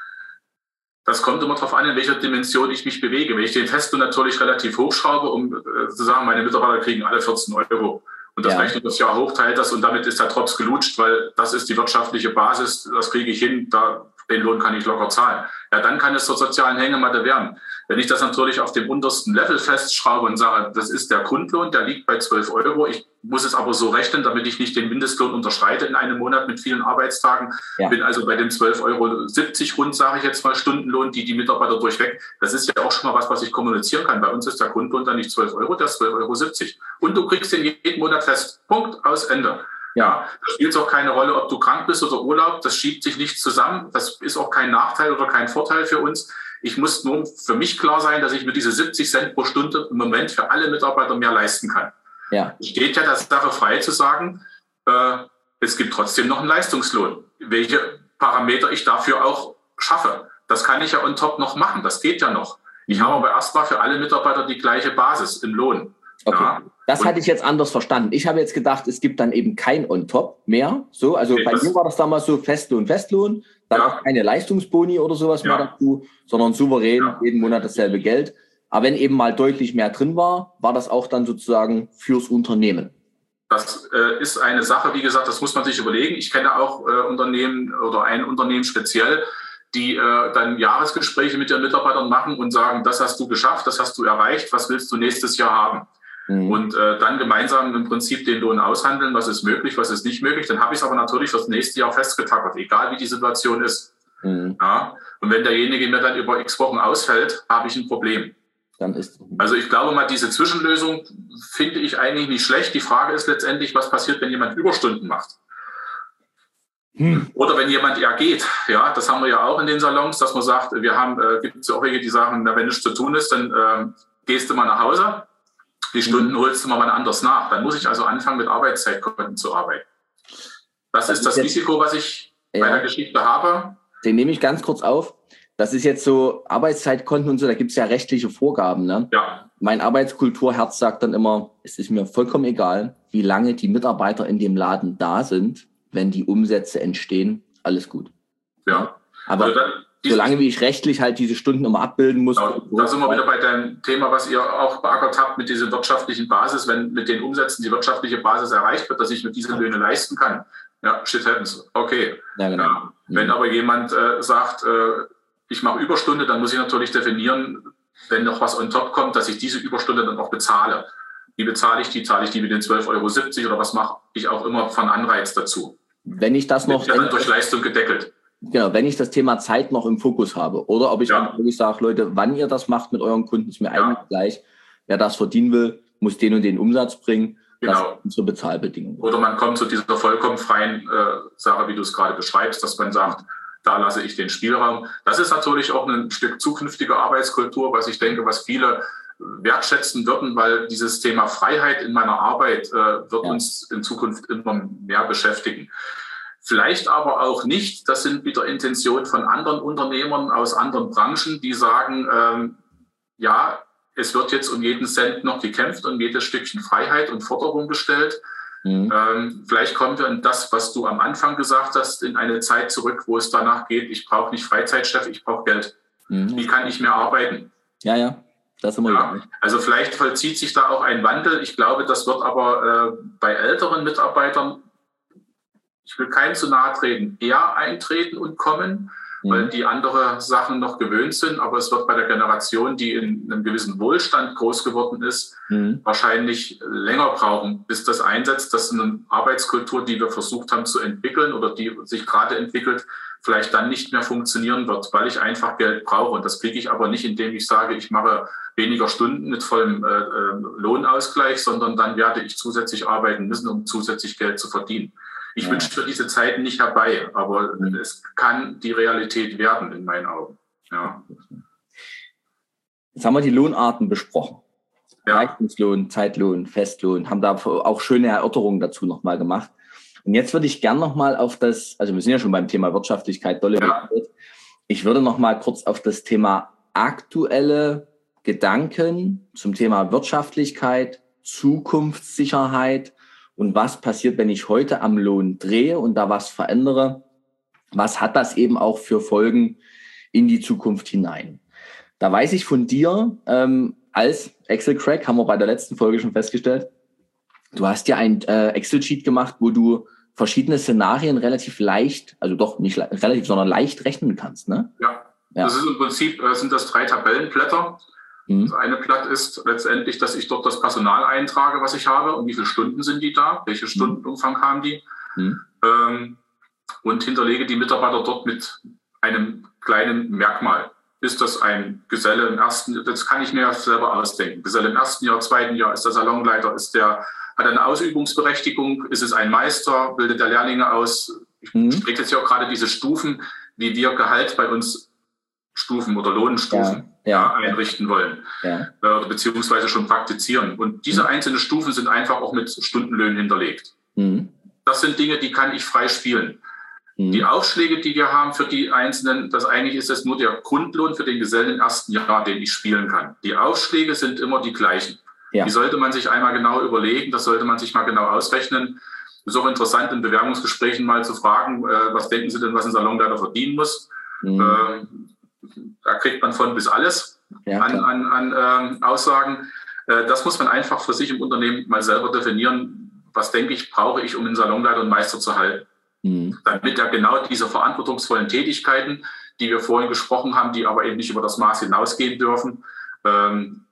Das kommt immer darauf an, in welcher Dimension ich mich bewege. Wenn ich den Festlohn natürlich relativ hochschraube, um äh, zu sagen, meine Mitarbeiter kriegen alle vierzehn Euro und das ja. rechnet das Jahr hoch, teilt das und damit ist der Drops gelutscht, weil das ist die wirtschaftliche Basis, das kriege ich hin, da, den Lohn kann ich locker zahlen. Ja, dann kann es zur sozialen Hängematte werden. Wenn ich das natürlich auf dem untersten Level festschraube und sage, das ist der Grundlohn, der liegt bei zwölf Euro, ich muss es aber so rechnen, damit ich nicht den Mindestlohn unterschreite in einem Monat mit vielen Arbeitstagen, ja. bin also bei den zwölf Euro siebzig rund, sage ich jetzt mal, Stundenlohn, die die Mitarbeiter durchweg, das ist ja auch schon mal was, was ich kommunizieren kann. Bei uns ist der Grundlohn dann nicht zwölf Euro, der ist zwölf Euro siebzig. Und du kriegst den jeden Monat fest. Punkt, aus, Ende. Ja, da spielt es auch keine Rolle, ob du krank bist oder Urlaub, das schiebt sich nicht zusammen, das ist auch kein Nachteil oder kein Vorteil für uns. Ich muss nur für mich klar sein, dass ich mir diese siebzig Cent pro Stunde im Moment für alle Mitarbeiter mehr leisten kann. Ja. Es steht ja der Sache frei zu sagen, äh, es gibt trotzdem noch einen Leistungslohn. Welche Parameter ich dafür auch schaffe, das kann ich ja on top noch machen, das geht ja noch. Ich habe aber erstmal für alle Mitarbeiter die gleiche Basis im Lohn. Okay. Ja. Das und hatte ich jetzt anders verstanden. Ich habe jetzt gedacht, es gibt dann eben kein On-Top mehr. So, also okay, bei mir war das damals so Festlohn, Festlohn, dann ja. auch keine Leistungsboni oder sowas ja. mehr dazu, sondern souverän ja. jeden Monat dasselbe Geld. Aber wenn eben mal deutlich mehr drin war, war das auch dann sozusagen fürs Unternehmen. Das äh, ist eine Sache, wie gesagt, das muss man sich überlegen. Ich kenne auch äh, Unternehmen oder ein Unternehmen speziell, die äh, dann Jahresgespräche mit ihren Mitarbeitern machen und sagen, das hast du geschafft, das hast du erreicht, was willst du nächstes Jahr haben? Mhm. Und äh, dann gemeinsam im Prinzip den Lohn aushandeln, was ist möglich, was ist nicht möglich. Dann habe ich es aber natürlich fürs nächste Jahr festgetackert, egal wie die Situation ist. Mhm. Ja? Und wenn derjenige mir dann über x Wochen ausfällt, habe ich ein Problem. Dann ist also ich glaube mal, diese Zwischenlösung finde ich eigentlich nicht schlecht. Die Frage ist letztendlich, was passiert, wenn jemand Überstunden macht? Hm. Oder wenn jemand eher geht. Ja, das haben wir ja auch in den Salons, dass man sagt, wir haben, äh, gibt es auch welche, die sagen, na, wenn nichts zu tun ist, dann äh, gehst du mal nach Hause. Die Stunden hm. holst du mal wann anders nach. Dann muss ich also anfangen, mit Arbeitszeitkonten zu arbeiten. Das, das ist das ist Risiko, was ich ja. bei der Geschichte habe. Den nehme ich ganz kurz auf. Das ist jetzt so Arbeitszeitkonten und so, da gibt es ja rechtliche Vorgaben. Ne? Ja. Mein Arbeitskulturherz sagt dann immer, es ist mir vollkommen egal, wie lange die Mitarbeiter in dem Laden da sind, wenn die Umsätze entstehen, alles gut. Ja. Aber also dann, solange wie ich rechtlich halt diese Stunden immer abbilden muss. Genau. Da sind wir wieder bei dem Thema, was ihr auch beackert habt mit dieser wirtschaftlichen Basis, wenn mit den Umsätzen die wirtschaftliche Basis erreicht wird, dass ich mit diesen Löhne leisten kann. Ja, shit happens. Okay. Ja, genau. Ja. Wenn aber jemand äh, sagt, äh, ich mache Überstunde, dann muss ich natürlich definieren, wenn noch was on top kommt, dass ich diese Überstunde dann auch bezahle. Wie bezahle ich die? Zahle ich die mit den zwölf Euro siebzig oder was mache ich auch immer von Anreiz dazu? Wenn ich das noch... Ja, dann durch Leistung gedeckelt. Genau, wenn ich das Thema Zeit noch im Fokus habe. Oder ob ich ja. einfach wirklich sage, Leute, wann ihr das macht mit euren Kunden, ist mir ja. eigentlich gleich. Wer das verdienen will, muss den und den Umsatz bringen. Genau. Das sind unsere Bezahlbedingungen. Oder man kommt zu dieser vollkommen freien äh, Sache, wie du es gerade beschreibst, dass man sagt, da lasse ich den Spielraum. Das ist natürlich auch ein Stück zukünftige Arbeitskultur, was ich denke, was viele wertschätzen würden, weil dieses Thema Freiheit in meiner Arbeit äh, wird ja. uns in Zukunft immer mehr beschäftigen. Vielleicht aber auch nicht, das sind wieder Intentionen von anderen Unternehmern aus anderen Branchen, die sagen, ähm, ja, es wird jetzt um jeden Cent noch gekämpft und jedes Stückchen Freiheit und Forderung gestellt. Mhm. Ähm, vielleicht kommen wir in das, was du am Anfang gesagt hast, in eine Zeit zurück, wo es danach geht, ich brauche nicht Freizeitchef, ich brauche Geld. Mhm. Wie kann ich mehr arbeiten? Ja, ja, das immer ja. Also vielleicht vollzieht sich da auch ein Wandel. Ich glaube, das wird aber äh, bei älteren Mitarbeitern, ich will keinem zu nahe treten, eher eintreten und kommen, mhm. weil die andere Sachen noch gewöhnt sind. Aber es wird bei der Generation, die in einem gewissen Wohlstand groß geworden ist, mhm. wahrscheinlich länger brauchen, bis das einsetzt. Das ist eine Arbeitskultur, die wir versucht haben zu entwickeln oder die sich gerade entwickelt, vielleicht dann nicht mehr funktionieren wird, weil ich einfach Geld brauche. Und das kriege ich aber nicht, indem ich sage, ich mache weniger Stunden mit vollem äh, äh, Lohnausgleich, sondern dann werde ich zusätzlich arbeiten müssen, um zusätzlich Geld zu verdienen. Ich ja. wünsche für diese Zeiten nicht herbei, aber mhm. es kann die Realität werden, in meinen Augen. Ja. Jetzt haben wir die Lohnarten besprochen. Ja. Leistungslohn, Zeitlohn, Festlohn, haben da auch schöne Erörterungen dazu nochmal gemacht. Und jetzt würde ich gern nochmal auf das, also wir sind ja schon beim Thema Wirtschaftlichkeit, dolle ja. Ich würde nochmal kurz auf das Thema aktuelle Gedanken zum Thema Wirtschaftlichkeit, Zukunftssicherheit und was passiert, wenn ich heute am Lohn drehe und da was verändere. Was hat das eben auch für Folgen in die Zukunft hinein? Da weiß ich von dir, ähm, als Excel-Crack, haben wir bei der letzten Folge schon festgestellt, du hast ja ein äh, Excel-Sheet gemacht, wo du verschiedene Szenarien relativ leicht, also doch nicht le- relativ, sondern leicht rechnen kannst, ne? Ja, ja. Das ist im Prinzip, äh, sind das drei Tabellenblätter. Das eine Blatt ist letztendlich, dass ich dort das Personal eintrage, was ich habe und wie viele Stunden sind die da, welchen Stundenumfang haben die mhm. ähm, und hinterlege die Mitarbeiter dort mit einem kleinen Merkmal. Ist das ein Geselle im ersten, das kann ich mir selber ausdenken. Geselle im ersten Jahr, zweiten Jahr, ist der Salonleiter, ist der, hat eine Ausübungsberechtigung, ist es ein Meister, bildet der Lehrlinge aus. Ich mhm. spreche jetzt ja auch gerade diese Stufen, wie wir Gehalt bei uns Stufen oder Lohnstufen ja, ja, einrichten wollen, ja. äh, beziehungsweise schon praktizieren. Und diese mhm. einzelnen Stufen sind einfach auch mit Stundenlöhnen hinterlegt. Mhm. Das sind Dinge, die kann ich frei spielen. Mhm. Die Aufschläge, die wir haben für die einzelnen, das eigentlich ist das nur der Grundlohn für den Gesellen im ersten Jahr, den ich spielen kann. Die Aufschläge sind immer die gleichen. Ja. Die sollte man sich einmal genau überlegen, das sollte man sich mal genau ausrechnen. Es ist auch interessant, in Bewerbungsgesprächen mal zu fragen, äh, was denken Sie denn, was ein Salonleiter verdienen muss? Mhm. Äh, Da kriegt man von bis alles ja, an, an, an ähm, Aussagen. Äh, das muss man einfach für sich im Unternehmen mal selber definieren. Was denke ich, brauche ich, um einen Salonleiter und Meister zu halten? Mhm. Damit er genau diese verantwortungsvollen Tätigkeiten, die wir vorhin gesprochen haben, die aber eben nicht über das Maß hinausgehen dürfen, ähm,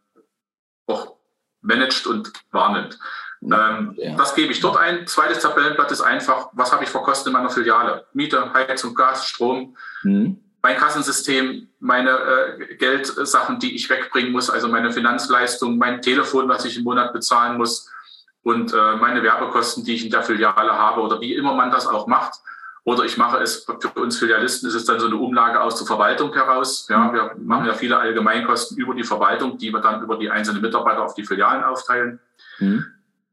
auch managt und wahrnimmt. Ähm, ja. Das gebe ich dort ein. Zweites Tabellenblatt ist einfach, was habe ich verkostet in meiner Filiale? Miete, Heizung, Gas, Strom. Mhm. mein Kassensystem, meine äh, Geldsachen, die ich wegbringen muss, also meine Finanzleistung, mein Telefon, was ich im Monat bezahlen muss und äh, meine Werbekosten, die ich in der Filiale habe oder wie immer man das auch macht. Oder ich mache es, für uns Filialisten ist es dann so eine Umlage aus der Verwaltung heraus. Ja, wir machen ja viele Allgemeinkosten über die Verwaltung, die wir dann über die einzelnen Mitarbeiter auf die Filialen aufteilen. Mhm.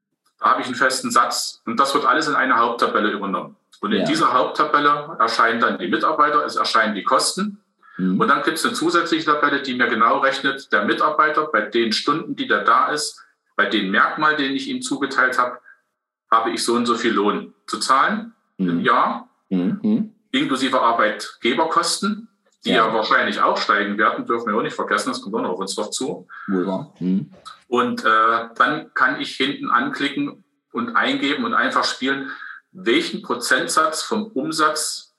Da habe ich einen festen Satz und das wird alles in eine Haupttabelle übernommen. Und in ja. dieser Haupttabelle erscheinen dann die Mitarbeiter, es erscheinen die Kosten. Mhm. Und dann gibt es eine zusätzliche Tabelle, die mir genau rechnet, der Mitarbeiter bei den Stunden, die der da ist, bei den Merkmalen, den ich ihm zugeteilt habe, habe ich so und so viel Lohn zu zahlen mhm. im Jahr, mhm. inklusive Arbeitgeberkosten, die ja. ja wahrscheinlich auch steigen werden, dürfen wir auch nicht vergessen, das kommt auch noch auf uns drauf zu. Mhm. Und äh, dann kann ich hinten anklicken und eingeben und einfach spielen, welchen Prozentsatz vom Umsatz,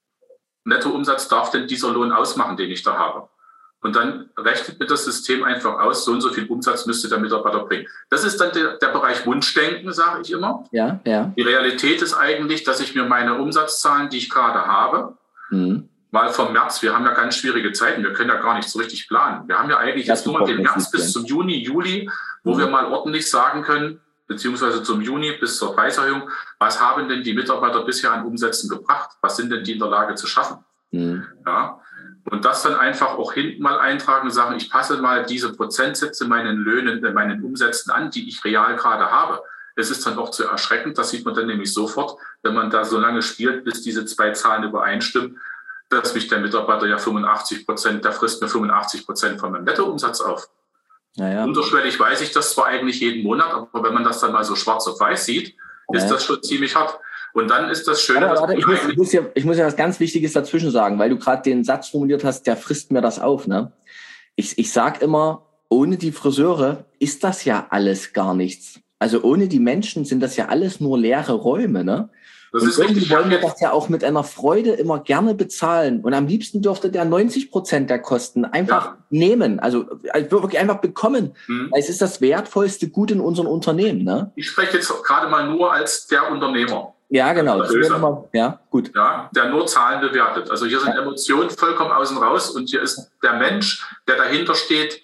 Nettoumsatz darf denn dieser Lohn ausmachen, den ich da habe. Und dann rechnet mir das System einfach aus, so und so viel Umsatz müsste der Mitarbeiter bringen. Das ist dann der, der Bereich Wunschdenken, sage ich immer. Ja, ja. Die Realität ist eigentlich, dass ich mir meine Umsatzzahlen, die ich gerade habe, mhm. mal vom März, wir haben ja ganz schwierige Zeiten, wir können ja gar nicht so richtig planen. Wir haben ja eigentlich jetzt nur den März bis zum Juni, Juli, wo mhm. wir mal ordentlich sagen können, beziehungsweise zum Juni bis zur Preiserhöhung, was haben denn die Mitarbeiter bisher an Umsätzen gebracht? Was sind denn die in der Lage zu schaffen? Mhm. Ja. Und das dann einfach auch hinten mal eintragen und sagen, ich passe mal diese Prozentsätze meinen Löhnen, meinen Umsätzen an, die ich real gerade habe. Es ist dann auch zu erschreckend, das sieht man dann nämlich sofort, wenn man da so lange spielt, bis diese zwei Zahlen übereinstimmen, dass mich der Mitarbeiter ja fünfundachtzig Prozent, der frisst mir fünfundachtzig Prozent von meinem Nettoumsatz auf. Naja. Unterschwellig weiß ich das zwar eigentlich jeden Monat, aber wenn man das dann mal so schwarz auf weiß sieht, naja. ist das schon ziemlich hart. Und dann ist das Schöne... Warte, warte, ich, muss, ich, muss ja, ich muss ja was ganz Wichtiges dazwischen sagen, weil du gerade den Satz formuliert hast, der frisst mir das auf. Ne? Ich, ich sage immer, ohne die Friseure ist das ja alles gar nichts. Also ohne die Menschen sind das ja alles nur leere Räume. Ne? Das und ist irgendwie wollen wir das ja auch mit einer Freude immer gerne bezahlen. Und am liebsten dürfte der neunzig Prozent der Kosten einfach ja. nehmen, also wirklich einfach bekommen. Mhm. Es ist das wertvollste Gut in unserem Unternehmen. Ne? Ich spreche jetzt gerade mal nur als der Unternehmer. Ja, genau. Das immer, ja, gut. Ja, der nur Zahlen bewertet. Also hier sind ja. Emotionen vollkommen außen raus und hier ist der Mensch, der dahinter steht,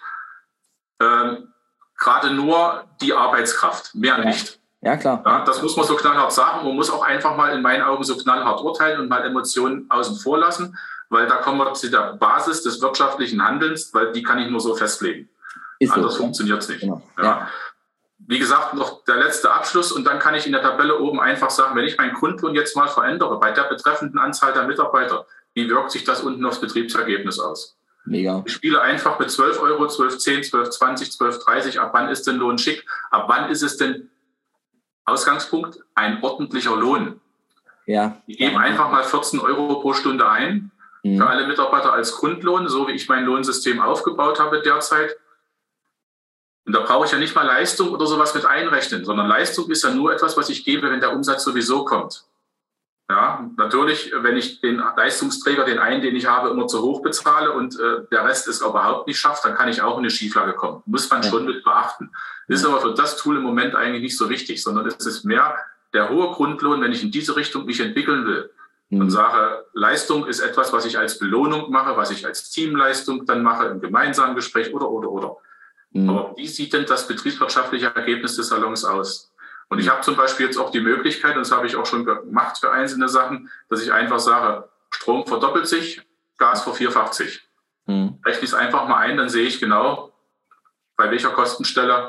ähm, gerade nur die Arbeitskraft, mehr ja. nicht. Ja, klar. Ja, das muss man so knallhart sagen. Man muss auch einfach mal in meinen Augen so knallhart urteilen und mal Emotionen außen vor lassen, weil da kommen wir zu der Basis des wirtschaftlichen Handelns, weil die kann ich nur so festlegen. Ist Anders so, funktioniert es nicht. Genau. Ja. Ja. Wie gesagt, noch der letzte Abschluss und dann kann ich in der Tabelle oben einfach sagen, wenn ich meinen Grundlohn jetzt mal verändere, bei der betreffenden Anzahl der Mitarbeiter, wie wirkt sich das unten aufs Betriebsergebnis aus? Mega. Ich spiele einfach mit zwölf Euro, zwölf zehn, zwölf zwanzig, zwölf dreißig. Ab wann ist denn Lohn schick? Ab wann ist es denn Ausgangspunkt? Ein ordentlicher Lohn. Ja. Ich gebe einfach mal vierzehn Euro pro Stunde ein mhm. für alle Mitarbeiter als Grundlohn, so wie ich mein Lohnsystem aufgebaut habe derzeit. Und da brauche ich ja nicht mal Leistung oder sowas mit einrechnen, sondern Leistung ist ja nur etwas, was ich gebe, wenn der Umsatz sowieso kommt. Ja, natürlich, wenn ich den Leistungsträger, den einen, den ich habe, immer zu hoch bezahle und äh, der Rest es überhaupt nicht schafft, dann kann ich auch in eine Schieflage kommen. Muss man ja. schon mit beachten. Ist aber für das Tool im Moment eigentlich nicht so wichtig, sondern es ist mehr der hohe Grundlohn, wenn ich in diese Richtung mich entwickeln will. Mhm. Und sage, Leistung ist etwas, was ich als Belohnung mache, was ich als Teamleistung dann mache, im gemeinsamen Gespräch oder, oder, oder. Mhm. Aber wie sieht denn das betriebswirtschaftliche Ergebnis des Salons aus? Und ich habe zum Beispiel jetzt auch die Möglichkeit, und das habe ich auch schon gemacht für einzelne Sachen, dass ich einfach sage, Strom verdoppelt sich, Gas vervierfacht sich. Mhm. Rechne ich es einfach mal ein, dann sehe ich genau, bei welcher Kostenstelle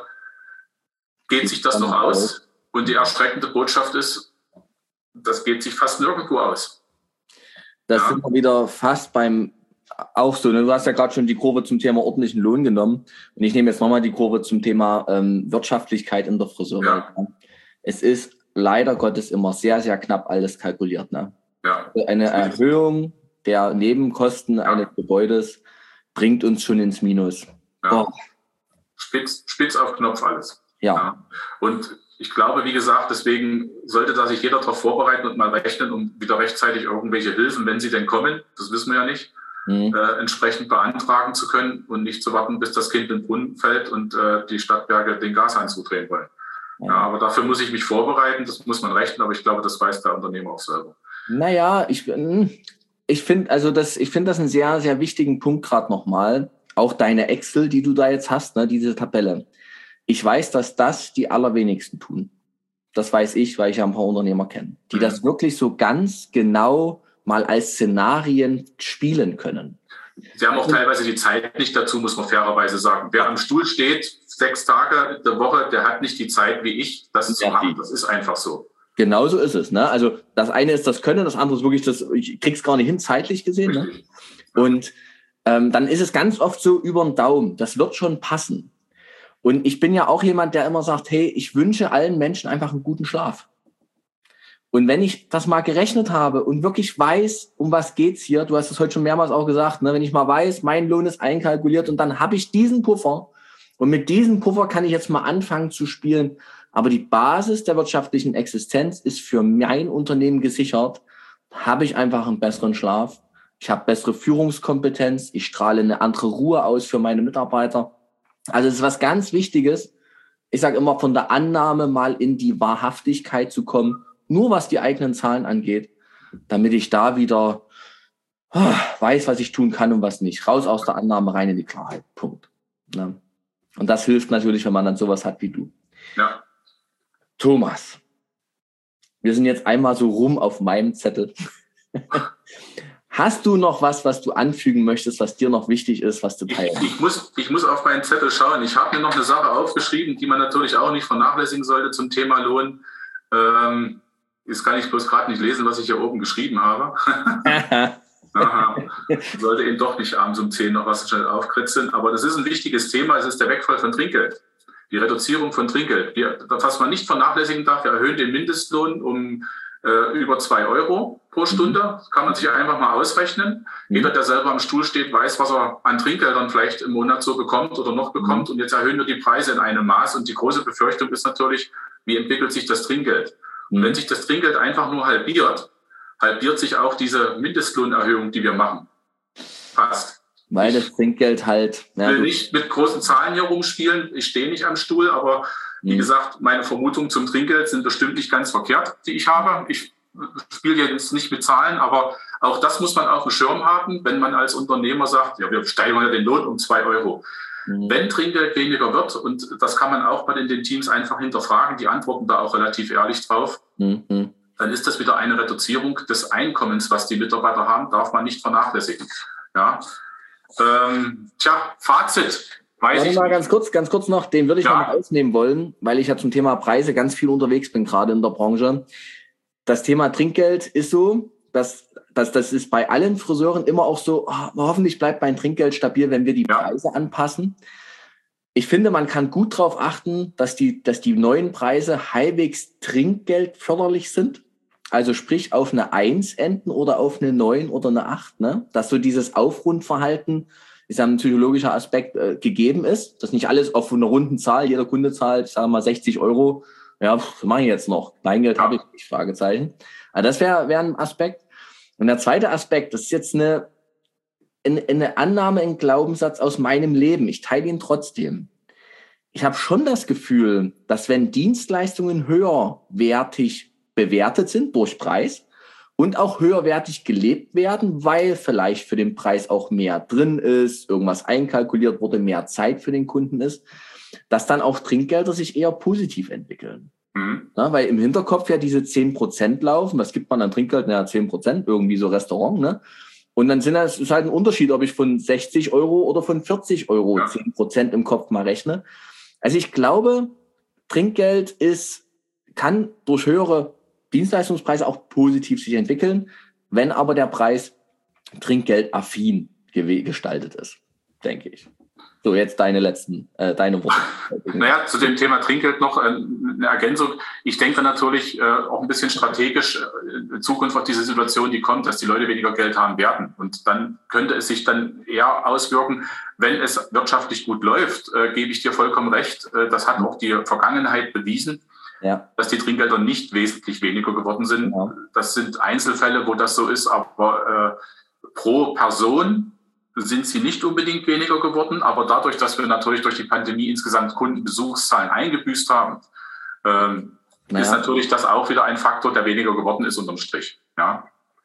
geht sich das noch aus. Und die erschreckende Botschaft ist, das geht sich fast nirgendwo aus. Das ja. sind wir wieder fast beim, auch so, ne? Du hast ja gerade schon die Kurve zum Thema ordentlichen Lohn genommen. Und ich nehme jetzt nochmal die Kurve zum Thema ähm, Wirtschaftlichkeit in der Friseurwelt. Ja. Es ist leider Gottes immer sehr, sehr knapp alles kalkuliert. Ne? Ja. Eine Erhöhung der Nebenkosten ja. eines Gebäudes bringt uns schon ins Minus. Ja. Oh. Spitz, spitz auf Knopf alles. Ja. ja. Und ich glaube, wie gesagt, deswegen sollte da sich jeder darauf vorbereiten und mal rechnen, um wieder rechtzeitig irgendwelche Hilfen, wenn sie denn kommen, das wissen wir ja nicht, mhm. äh, entsprechend beantragen zu können und nicht zu warten, bis das Kind in den Brunnen fällt und äh, die Stadtwerke den Gashahn zudrehen wollen. Ja. Ja, aber dafür muss ich mich vorbereiten, das muss man rechnen, aber ich glaube, das weiß der Unternehmer auch selber. Naja, ich, ich finde, also das, ich finde das einen sehr, sehr wichtigen Punkt gerade nochmal. Auch deine Excel, die du da jetzt hast, ne, diese Tabelle. Ich weiß, dass das die allerwenigsten tun. Das weiß ich, weil ich ja ein paar Unternehmer kenne, die mhm. das wirklich so ganz genau mal als Szenarien spielen können. Sie haben auch teilweise die Zeit nicht dazu, muss man fairerweise sagen. Wer am Stuhl steht, sechs Tage der Woche, der hat nicht die Zeit wie ich, das zu machen. Das ist einfach so. Genau so ist es. Ne? Also das eine ist das Können, das andere ist wirklich das, ich krieg's gar nicht hin, zeitlich gesehen. Ne? Und ähm, dann ist es ganz oft so über den Daumen. Das wird schon passen. Und ich bin ja auch jemand, der immer sagt, hey, ich wünsche allen Menschen einfach einen guten Schlaf. Und wenn ich das mal gerechnet habe und wirklich weiß, um was geht's hier, du hast es heute schon mehrmals auch gesagt, ne, wenn ich mal weiß, mein Lohn ist einkalkuliert und dann habe ich diesen Puffer und mit diesem Puffer kann ich jetzt mal anfangen zu spielen. Aber die Basis der wirtschaftlichen Existenz ist für mein Unternehmen gesichert. Habe ich einfach einen besseren Schlaf, ich habe bessere Führungskompetenz, ich strahle eine andere Ruhe aus für meine Mitarbeiter. Also es ist was ganz Wichtiges. Ich sage immer, von der Annahme mal in die Wahrhaftigkeit zu kommen, nur was die eigenen Zahlen angeht, damit ich da wieder oh, weiß, was ich tun kann und was nicht. Raus aus der Annahme, rein in die Klarheit. Punkt. Ja. Und das hilft natürlich, wenn man dann sowas hat wie du. Ja. Thomas, wir sind jetzt einmal so rum auf meinem Zettel. Hast du noch was, was du anfügen möchtest, was dir noch wichtig ist, was du teilen? Ich, ich, muss, ich muss auf meinen Zettel schauen. Ich habe mir noch eine Sache aufgeschrieben, die man natürlich auch nicht vernachlässigen sollte zum Thema Lohn. Ähm, Jetzt kann ich bloß gerade nicht lesen, was ich hier oben geschrieben habe. Aha. Sollte eben doch nicht abends um zehn noch was schnell aufkritzeln. Aber das ist ein wichtiges Thema. Es ist der Wegfall von Trinkgeld. Die Reduzierung von Trinkgeld. Wir, was man nicht vernachlässigen darf, wir erhöhen den Mindestlohn um äh, über zwei Euro pro Stunde. Das kann man sich einfach mal ausrechnen. Mhm. Jeder, der selber am Stuhl steht, weiß, was er an Trinkgeldern vielleicht im Monat so bekommt oder noch bekommt. Mhm. Und jetzt erhöhen wir die Preise in einem Maß. Und die große Befürchtung ist natürlich, wie entwickelt sich das Trinkgeld? Und wenn sich das Trinkgeld einfach nur halbiert, halbiert sich auch diese Mindestlohnerhöhung, die wir machen. Fast. Weil das Trinkgeld halt... Ich will nicht mit großen Zahlen hier rumspielen. Ich stehe nicht am Stuhl, aber wie mhm. gesagt, meine Vermutungen zum Trinkgeld sind bestimmt nicht ganz verkehrt, die ich habe. Ich spiele jetzt nicht mit Zahlen, aber auch das muss man auf dem Schirm haben, wenn man als Unternehmer sagt, ja, wir steigern ja den Lohn um zwei Euro. Mhm. Wenn Trinkgeld weniger wird, und das kann man auch bei den, den Teams einfach hinterfragen, die antworten da auch relativ ehrlich drauf, mhm. dann ist das wieder eine Reduzierung des Einkommens, was die Mitarbeiter haben, darf man nicht vernachlässigen. Ja. Ähm, tja, Fazit. Weiß Warte ich mal nicht. ganz kurz, ganz kurz noch, den würde ich ja. noch mal ausnehmen wollen, weil ich ja zum Thema Preise ganz viel unterwegs bin, gerade in der Branche. Das Thema Trinkgeld ist so, dass, dass das ist bei allen Friseuren immer auch so, oh, hoffentlich bleibt mein Trinkgeld stabil, wenn wir die ja. Preise anpassen. Ich finde, man kann gut darauf achten, dass die, dass die neuen Preise halbwegs trinkgeldförderlich sind. Also sprich auf eine eins enden oder auf eine neun oder eine acht. Ne? Dass so dieses Aufrundverhalten, ist ja ein psychologischer Aspekt, äh, gegeben ist. Dass nicht alles auf einer runden Zahl, jeder Kunde zahlt, ich sage mal sechzig Euro. Ja, was mache ich jetzt noch? Kleingeld ja. habe ich nicht, Fragezeichen. Also das wäre wär ein Aspekt. Und der zweite Aspekt, das ist jetzt eine, eine, eine Annahme, ein Glaubenssatz aus meinem Leben. Ich teile ihn trotzdem. Ich habe schon das Gefühl, dass wenn Dienstleistungen höherwertig bewertet sind durch Preis und auch höherwertig gelebt werden, weil vielleicht für den Preis auch mehr drin ist, irgendwas einkalkuliert wurde, mehr Zeit für den Kunden ist, dass dann auch Trinkgelder sich eher positiv entwickeln. Mhm. Ja, weil im Hinterkopf ja diese zehn Prozent laufen. Was gibt man an Trinkgeld? Naja, zehn Prozent, irgendwie so Restaurant, ne? Und dann sind das, ist halt ein Unterschied, ob ich von sechzig Euro oder von vierzig Euro ja. zehn Prozent im Kopf mal rechne. Also ich glaube, Trinkgeld ist, kann durch höhere Dienstleistungspreise auch positiv sich entwickeln, wenn aber der Preis trinkgeldaffin gestaltet ist, denke ich. So, jetzt deine letzten, äh, deine Worte. Naja, zu dem Thema Trinkgeld noch äh, eine Ergänzung. Ich denke natürlich äh, auch ein bisschen strategisch, äh, in Zukunft auf diese Situation, die kommt, dass die Leute weniger Geld haben werden. Und dann könnte es sich dann eher auswirken, wenn es wirtschaftlich gut läuft, äh, gebe ich dir vollkommen recht. Äh, das hat auch die Vergangenheit bewiesen, ja. dass die Trinkgelder nicht wesentlich weniger geworden sind. Ja. Das sind Einzelfälle, wo das so ist, aber äh, pro Person sind sie nicht unbedingt weniger geworden, aber dadurch, dass wir natürlich durch die Pandemie insgesamt Kundenbesuchszahlen eingebüßt haben, ähm, naja. ist natürlich das auch wieder ein Faktor, der weniger geworden ist unterm Strich. Ja.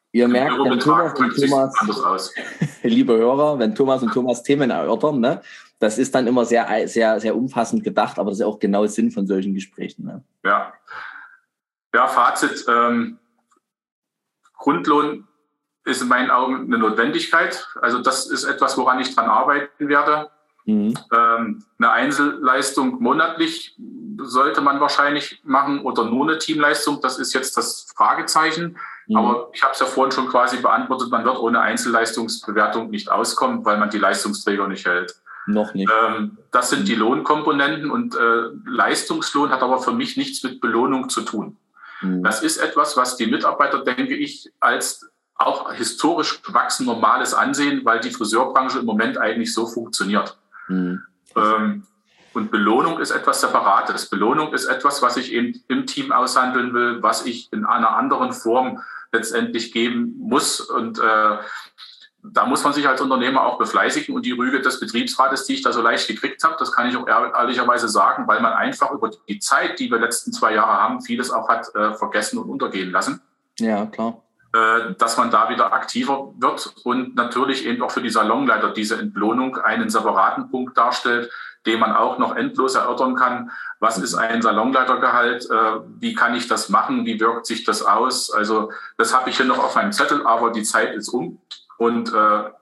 Ihr merkt, wenn Thomas und Thomas, liebe Hörer, wenn Thomas und Thomas Themen erörtern, ne, das ist dann immer sehr, sehr, sehr umfassend gedacht, aber das ist auch genau Sinn von solchen Gesprächen. Ne? Ja. Ja, Fazit. Ähm, Grundlohn ist in meinen Augen eine Notwendigkeit. Also das ist etwas, woran ich dran arbeiten werde. Mhm. Ähm, eine Einzelleistung monatlich sollte man wahrscheinlich machen oder nur eine Teamleistung. Das ist jetzt das Fragezeichen. Mhm. Aber ich habe es ja vorhin schon quasi beantwortet, man wird ohne Einzelleistungsbewertung nicht auskommen, weil man die Leistungsträger nicht hält. Noch nicht. Ähm, das sind die Lohnkomponenten und äh, Leistungslohn hat aber für mich nichts mit Belohnung zu tun. Mhm. Das ist etwas, was die Mitarbeiter, denke ich, als auch historisch gewachsen normales ansehen, weil die Friseurbranche im Moment eigentlich so funktioniert. Mhm. Ähm, und Belohnung ist etwas Separates. Belohnung ist etwas, was ich eben im Team aushandeln will, was ich in einer anderen Form letztendlich geben muss. Und äh, da muss man sich als Unternehmer auch befleißigen. Und die Rüge des Betriebsrates, die ich da so leicht gekriegt habe, das kann ich auch ehrlicherweise sagen, weil man einfach über die Zeit, die wir letzten zwei Jahre haben, vieles auch hat äh, vergessen und untergehen lassen. Ja, klar. Äh, dass man da wieder aktiver wird und natürlich eben auch für die Salonleiter diese Entlohnung einen separaten Punkt darstellt, den man auch noch endlos erörtern kann. Was ist ein Salonleitergehalt? Äh, wie kann ich das machen? Wie wirkt sich das aus? Also das habe ich hier noch auf meinem Zettel, aber die Zeit ist um. Und äh,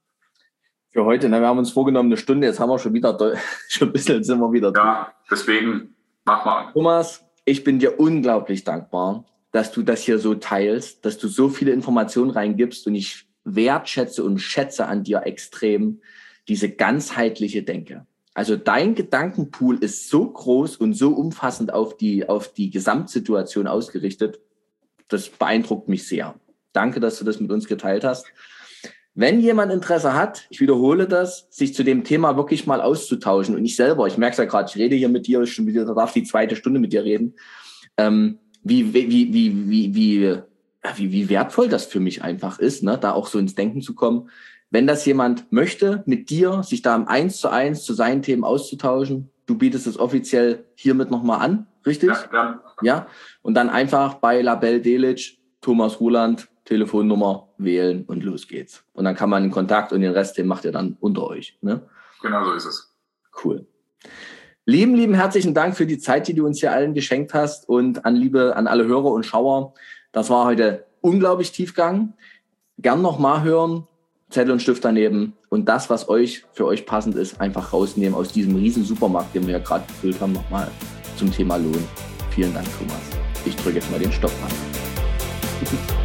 für heute, ne, wir haben uns vorgenommen eine Stunde, jetzt haben wir schon wieder, schon ein bisschen sind wir wieder drin. Ja, deswegen mach mal. Thomas, ich bin dir unglaublich dankbar, dass du das hier so teilst, dass du so viele Informationen reingibst und ich wertschätze und schätze an dir extrem diese ganzheitliche Denke. Also dein Gedankenpool ist so groß und so umfassend auf die, auf die Gesamtsituation ausgerichtet. Das beeindruckt mich sehr. Danke, dass du das mit uns geteilt hast. Wenn jemand Interesse hat, ich wiederhole das, sich zu dem Thema wirklich mal auszutauschen und ich selber, ich merke es ja gerade, ich rede hier mit dir, ich darf die zweite Stunde mit dir reden, ähm, wie, wie, wie, wie, wie, wie, wie, wie wertvoll das für mich einfach ist, ne, da auch so ins Denken zu kommen. Wenn das jemand möchte, mit dir, sich da im Eins zu eins zu seinen Themen auszutauschen, du bietest es offiziell hiermit nochmal an, richtig? Ja, ja. Ja, und dann einfach bei Labelle Delitzsch, Thomas Ruland, Telefonnummer wählen und los geht's. Und dann kann man in Kontakt und den Rest, den macht ihr dann unter euch. Ne? Genau so ist es. Cool. Lieben, lieben herzlichen Dank für die Zeit, die du uns hier allen geschenkt hast und an Liebe, an alle Hörer und Schauer. Das war heute unglaublich Tiefgang. Gern nochmal hören, Zettel und Stift daneben und das, was euch für euch passend ist, einfach rausnehmen aus diesem riesen Supermarkt, den wir ja gerade gefüllt haben, nochmal zum Thema Lohn. Vielen Dank, Thomas. Ich drücke jetzt mal den Stopp an.